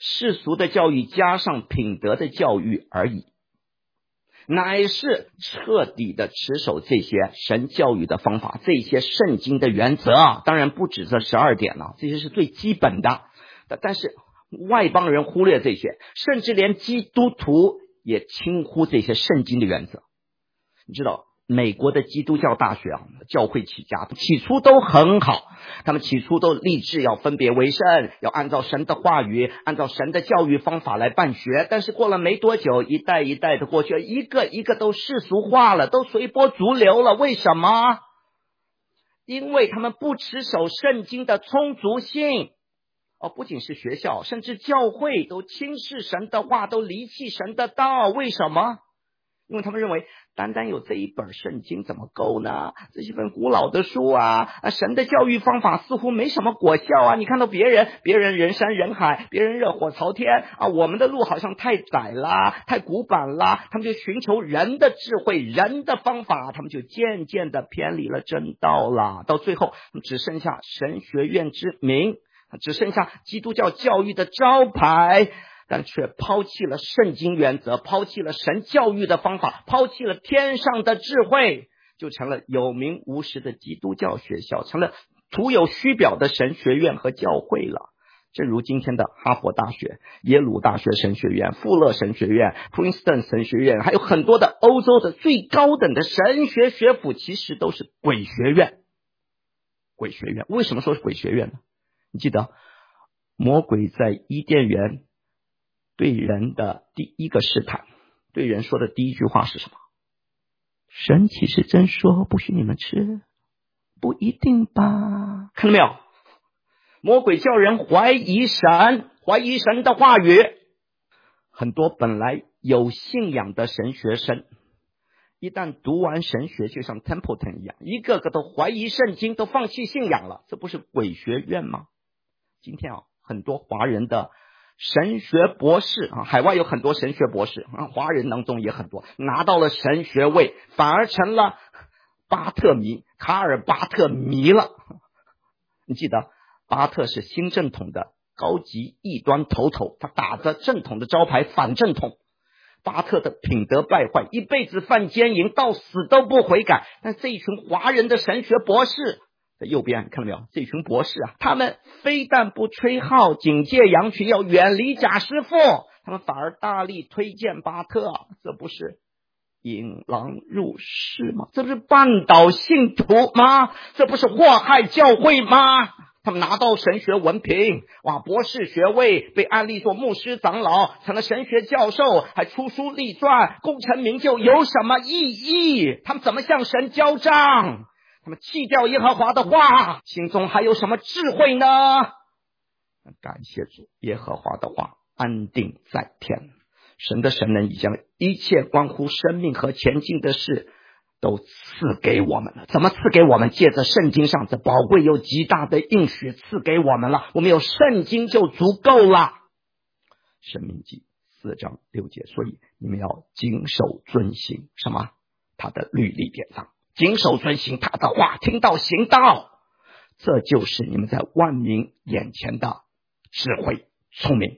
世俗的教育加上品德的教育而已，乃是彻底的持守这些神教育的方法，这些圣经的原则。当然不止这12点了，这些是最基本的，但是外邦人忽略这些，甚至连基督徒也轻忽这些圣经的原则。你知道美国的基督教大学教会起家，起初都很好，他们起初都立志要分别为圣，要按照神的话语，按照神的教育方法来办学。但是过了没多久，一代一代的过去，一个一个都世俗化了，都随波逐流了。为什么？因为他们不持守圣经的充足性。不仅是学校，甚至教会都轻视神的话，都离弃神的道。为什么？因为他们认为单单有这一本圣经怎么够呢？这些本古老的书神的教育方法似乎没什么果效啊！你看到别人人山人海，别人热火朝天我们的路好像太窄啦，太古板啦，他们就寻求人的智慧，人的方法，他们就渐渐的偏离了真道啦。到最后只剩下神学院之名，只剩下基督教教育的招牌，但却抛弃了圣经原则，抛弃了神教育的方法，抛弃了天上的智慧，就成了有名无实的基督教学校，成了徒有虚表的神学院和教会了。正如今天的哈佛大学、耶鲁大学神学院、富勒神学院、Princeton 神学院，还有很多的欧洲的最高等的神学学府，其实都是鬼学院。鬼学院为什么说是鬼学院呢？你记得魔鬼在伊甸园对人的第一个试探，对人说的第一句话是什么？神岂是真说不许你们吃？不一定吧？看到没有？魔鬼叫人怀疑神，怀疑神的话语。很多本来有信仰的神学生，一旦读完神学，就像 Templeton 一样，一个个都怀疑圣经，都放弃信仰了。这不是鬼学院吗？今天很多华人的神学博士海外有很多神学博士华人当中也很多拿到了神学位，反而成了巴特迷，卡尔巴特迷了。你记得巴特是新正统的高级异端头头，他打着正统的招牌反正统。巴特的品德败坏，一辈子犯奸淫，到死都不悔改。但这一群华人的神学博士，在右边看到没有？这群博士他们非但不吹号警戒羊群要远离假师傅，他们反而大力推荐巴特。这不是引狼入室吗？这不是绊倒信徒吗？这不是祸害教会吗？他们拿到神学文凭，博士学位，被安立做牧师长老，成了神学教授，还出书立传，功成名就，有什么意义？他们怎么向神交账？他们弃掉耶和华的话，心中还有什么智慧呢？感谢主，耶和华的话安定在天，神的神能已将一切关乎生命和前进的事都赐给我们了。怎么赐给我们？借着圣经上这宝贵又极大的应许赐给我们了，我们有圣经就足够了。申命记4章6节，所以你们要谨守遵行什么？他的律例典章，谨守遵行他的话，听到行道，这就是你们在万民眼前的智慧聪明。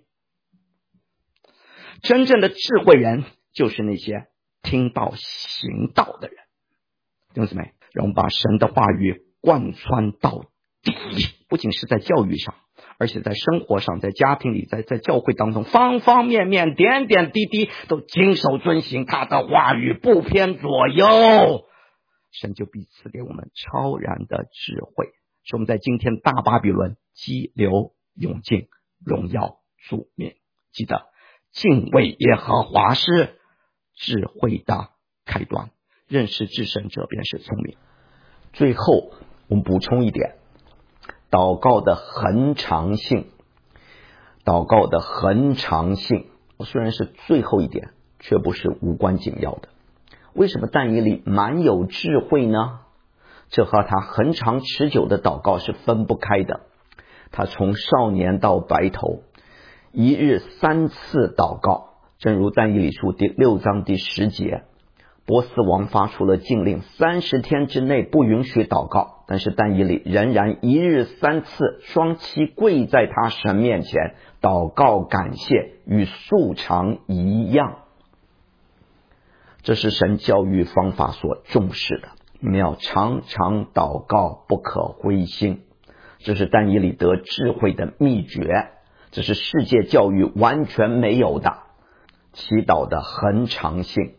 真正的智慧人就是那些听到行道的人。弟兄姊妹，让我们把神的话语贯穿到底，不仅是在教育上，而且在生活上，在家庭里，在教会当中，方方面面点点滴滴都谨守遵行他的话语，不偏左右，神就必赐给我们超然的智慧，使我们在今天大巴比伦激流勇进，荣耀主名。记得敬畏耶和华是智慧的开端，认识至神者便是聪明。最后我们补充一点，祷告的恒常性，祷告的恒常性虽然是最后一点，却不是无关紧要的。为什么但以理蛮有智慧呢？这和他恒长持久的祷告是分不开的。他从少年到白头，一日3次祷告，正如但以理书第6章第10节，波斯王发出了禁令，30天之内不允许祷告，但是但以理仍然一日3次双膝跪在他神面前祷告感谢与素常一样。这是神教育方法所重视的，你们要常常祷告，不可灰心。这是但以理得智慧的秘诀，这是世界教育完全没有的祈祷的恒常性。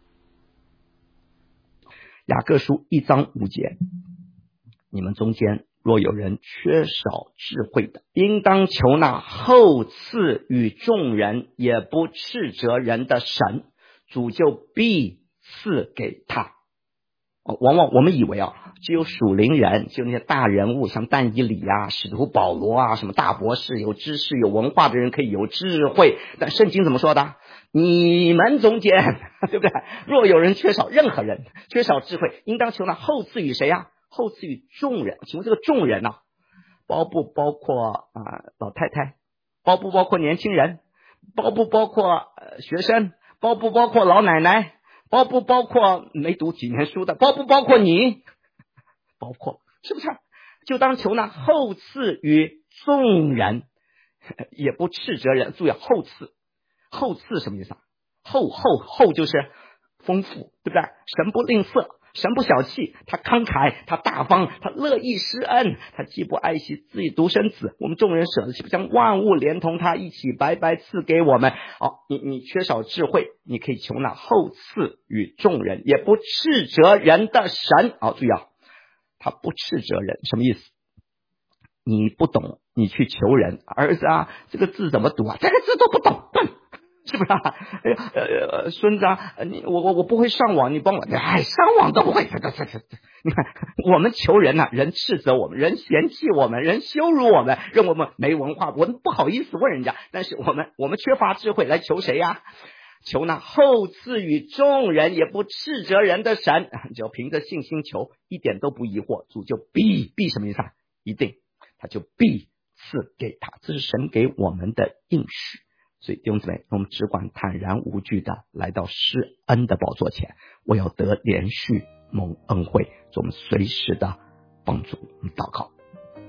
雅各书1章5节，你们中间若有人缺少智慧的，应当求那厚赐与众人也不斥责人的神，主就必赐给他。往往我们以为只有属灵人，就那些大人物，像但以理使徒保罗什么大博士，有知识有文化的人可以有智慧。但圣经怎么说的？你们中间，对不对？若有人缺少，任何人缺少智慧，应当求那厚赐与谁厚赐与众人。请问这个众人包不包括老太太？包不包括年轻人？包不包括学生？包不包括老奶奶？包不包括没读几年书的？包不包括你？包括，是不是？就当求那厚赐与众人，也不斥责人。注意厚赐，厚赐什么意思厚就是丰富，对不对？神不吝啬，神不小气，他慷慨，他大方，他乐意施恩，他既不爱惜自己独生子，我们众人舍得将万物连同他一起白白赐给我们。你缺少智慧，你可以求那厚赐与众人也不斥责人的神。注意他不斥责人什么意思？你不懂，你去求人，儿子这个字怎么读这个字都不懂，笨，是不是孙子我不会上网，你帮我。上网都不会。你看我们求人人斥责我们，人嫌弃我们，人羞辱我们，认为我们没文化，我们不好意思问人家。但是我们缺乏智慧，来求谁求那厚赐与众人也不斥责人的神。只要凭着信心求，一点都不疑惑，主就必什么意思一定他就必赐给他。这是神给我们的应许。所以弟兄姊妹，我们只管坦然无惧的来到施恩的宝座前，我要得连续蒙恩惠，我们随时的帮助。我们祷告。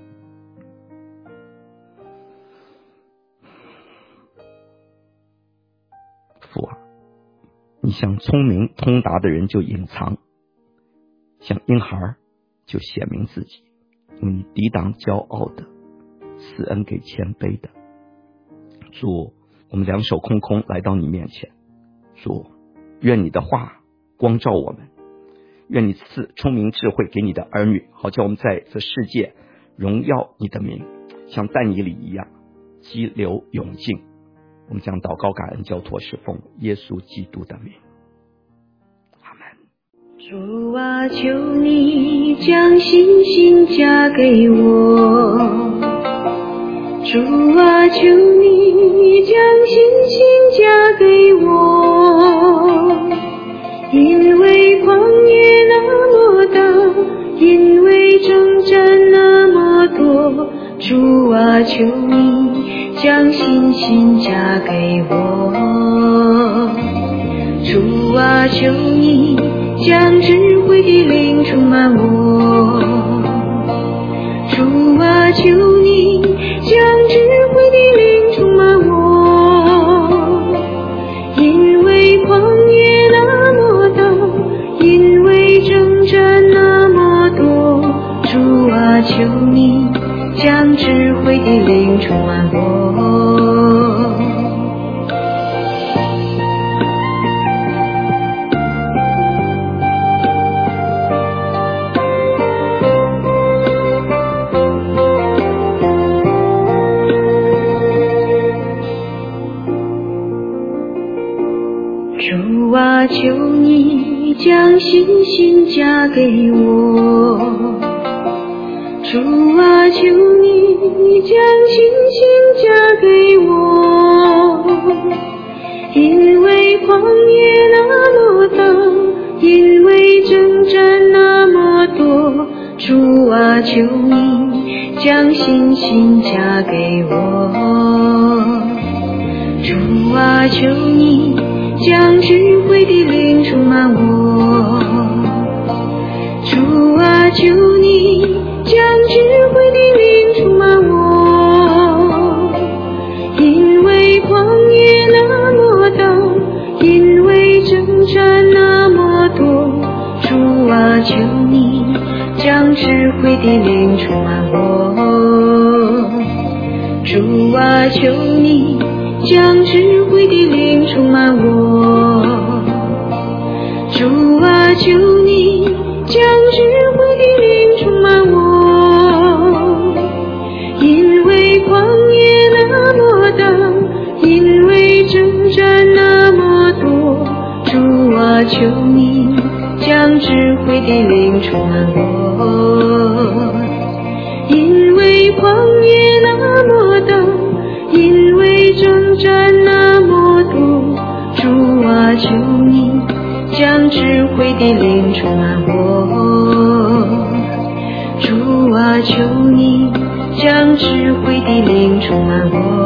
父你向聪明通达的人就隐藏，向婴孩就显明自己，因为你抵挡骄傲的，赐恩给谦卑的。主，我们两手空空来到你面前，主，愿你的话光照我们，愿你赐聪明智慧给你的儿女，好叫我们在这世界荣耀你的名，像但以理一样激流勇进。我们将祷告感恩交托是奉耶稣基督的名，阿们。 主求你将信心加给我，主求你将信心加给我，因为旷野那么大，因为征战那么多，主求你将信心加给我，主求你将智慧的灵充满我，主求你将智慧的灵充满我，因为旷野那么大，因为征战那么多，主求你将智慧的灵充满我。主求你将信心加给我，主求你将信心加给我，因为旷野那么大，因为征战那么多，主求你将信心加给我，主求你将智慧的灵充满我，主求你将智慧的灵充满我， 战那么多，主啊，求你将智慧的灵充满我。主啊，求你将智慧的灵充满我。主啊，求你将智慧的灵充满我。因为旷野那么大，因为征战那么多，主啊，求你将智慧的灵充满我。因为旷野那么大，因为征战那么多，主啊，求你将智慧的灵充满我。主啊，求你将智慧的灵充满我。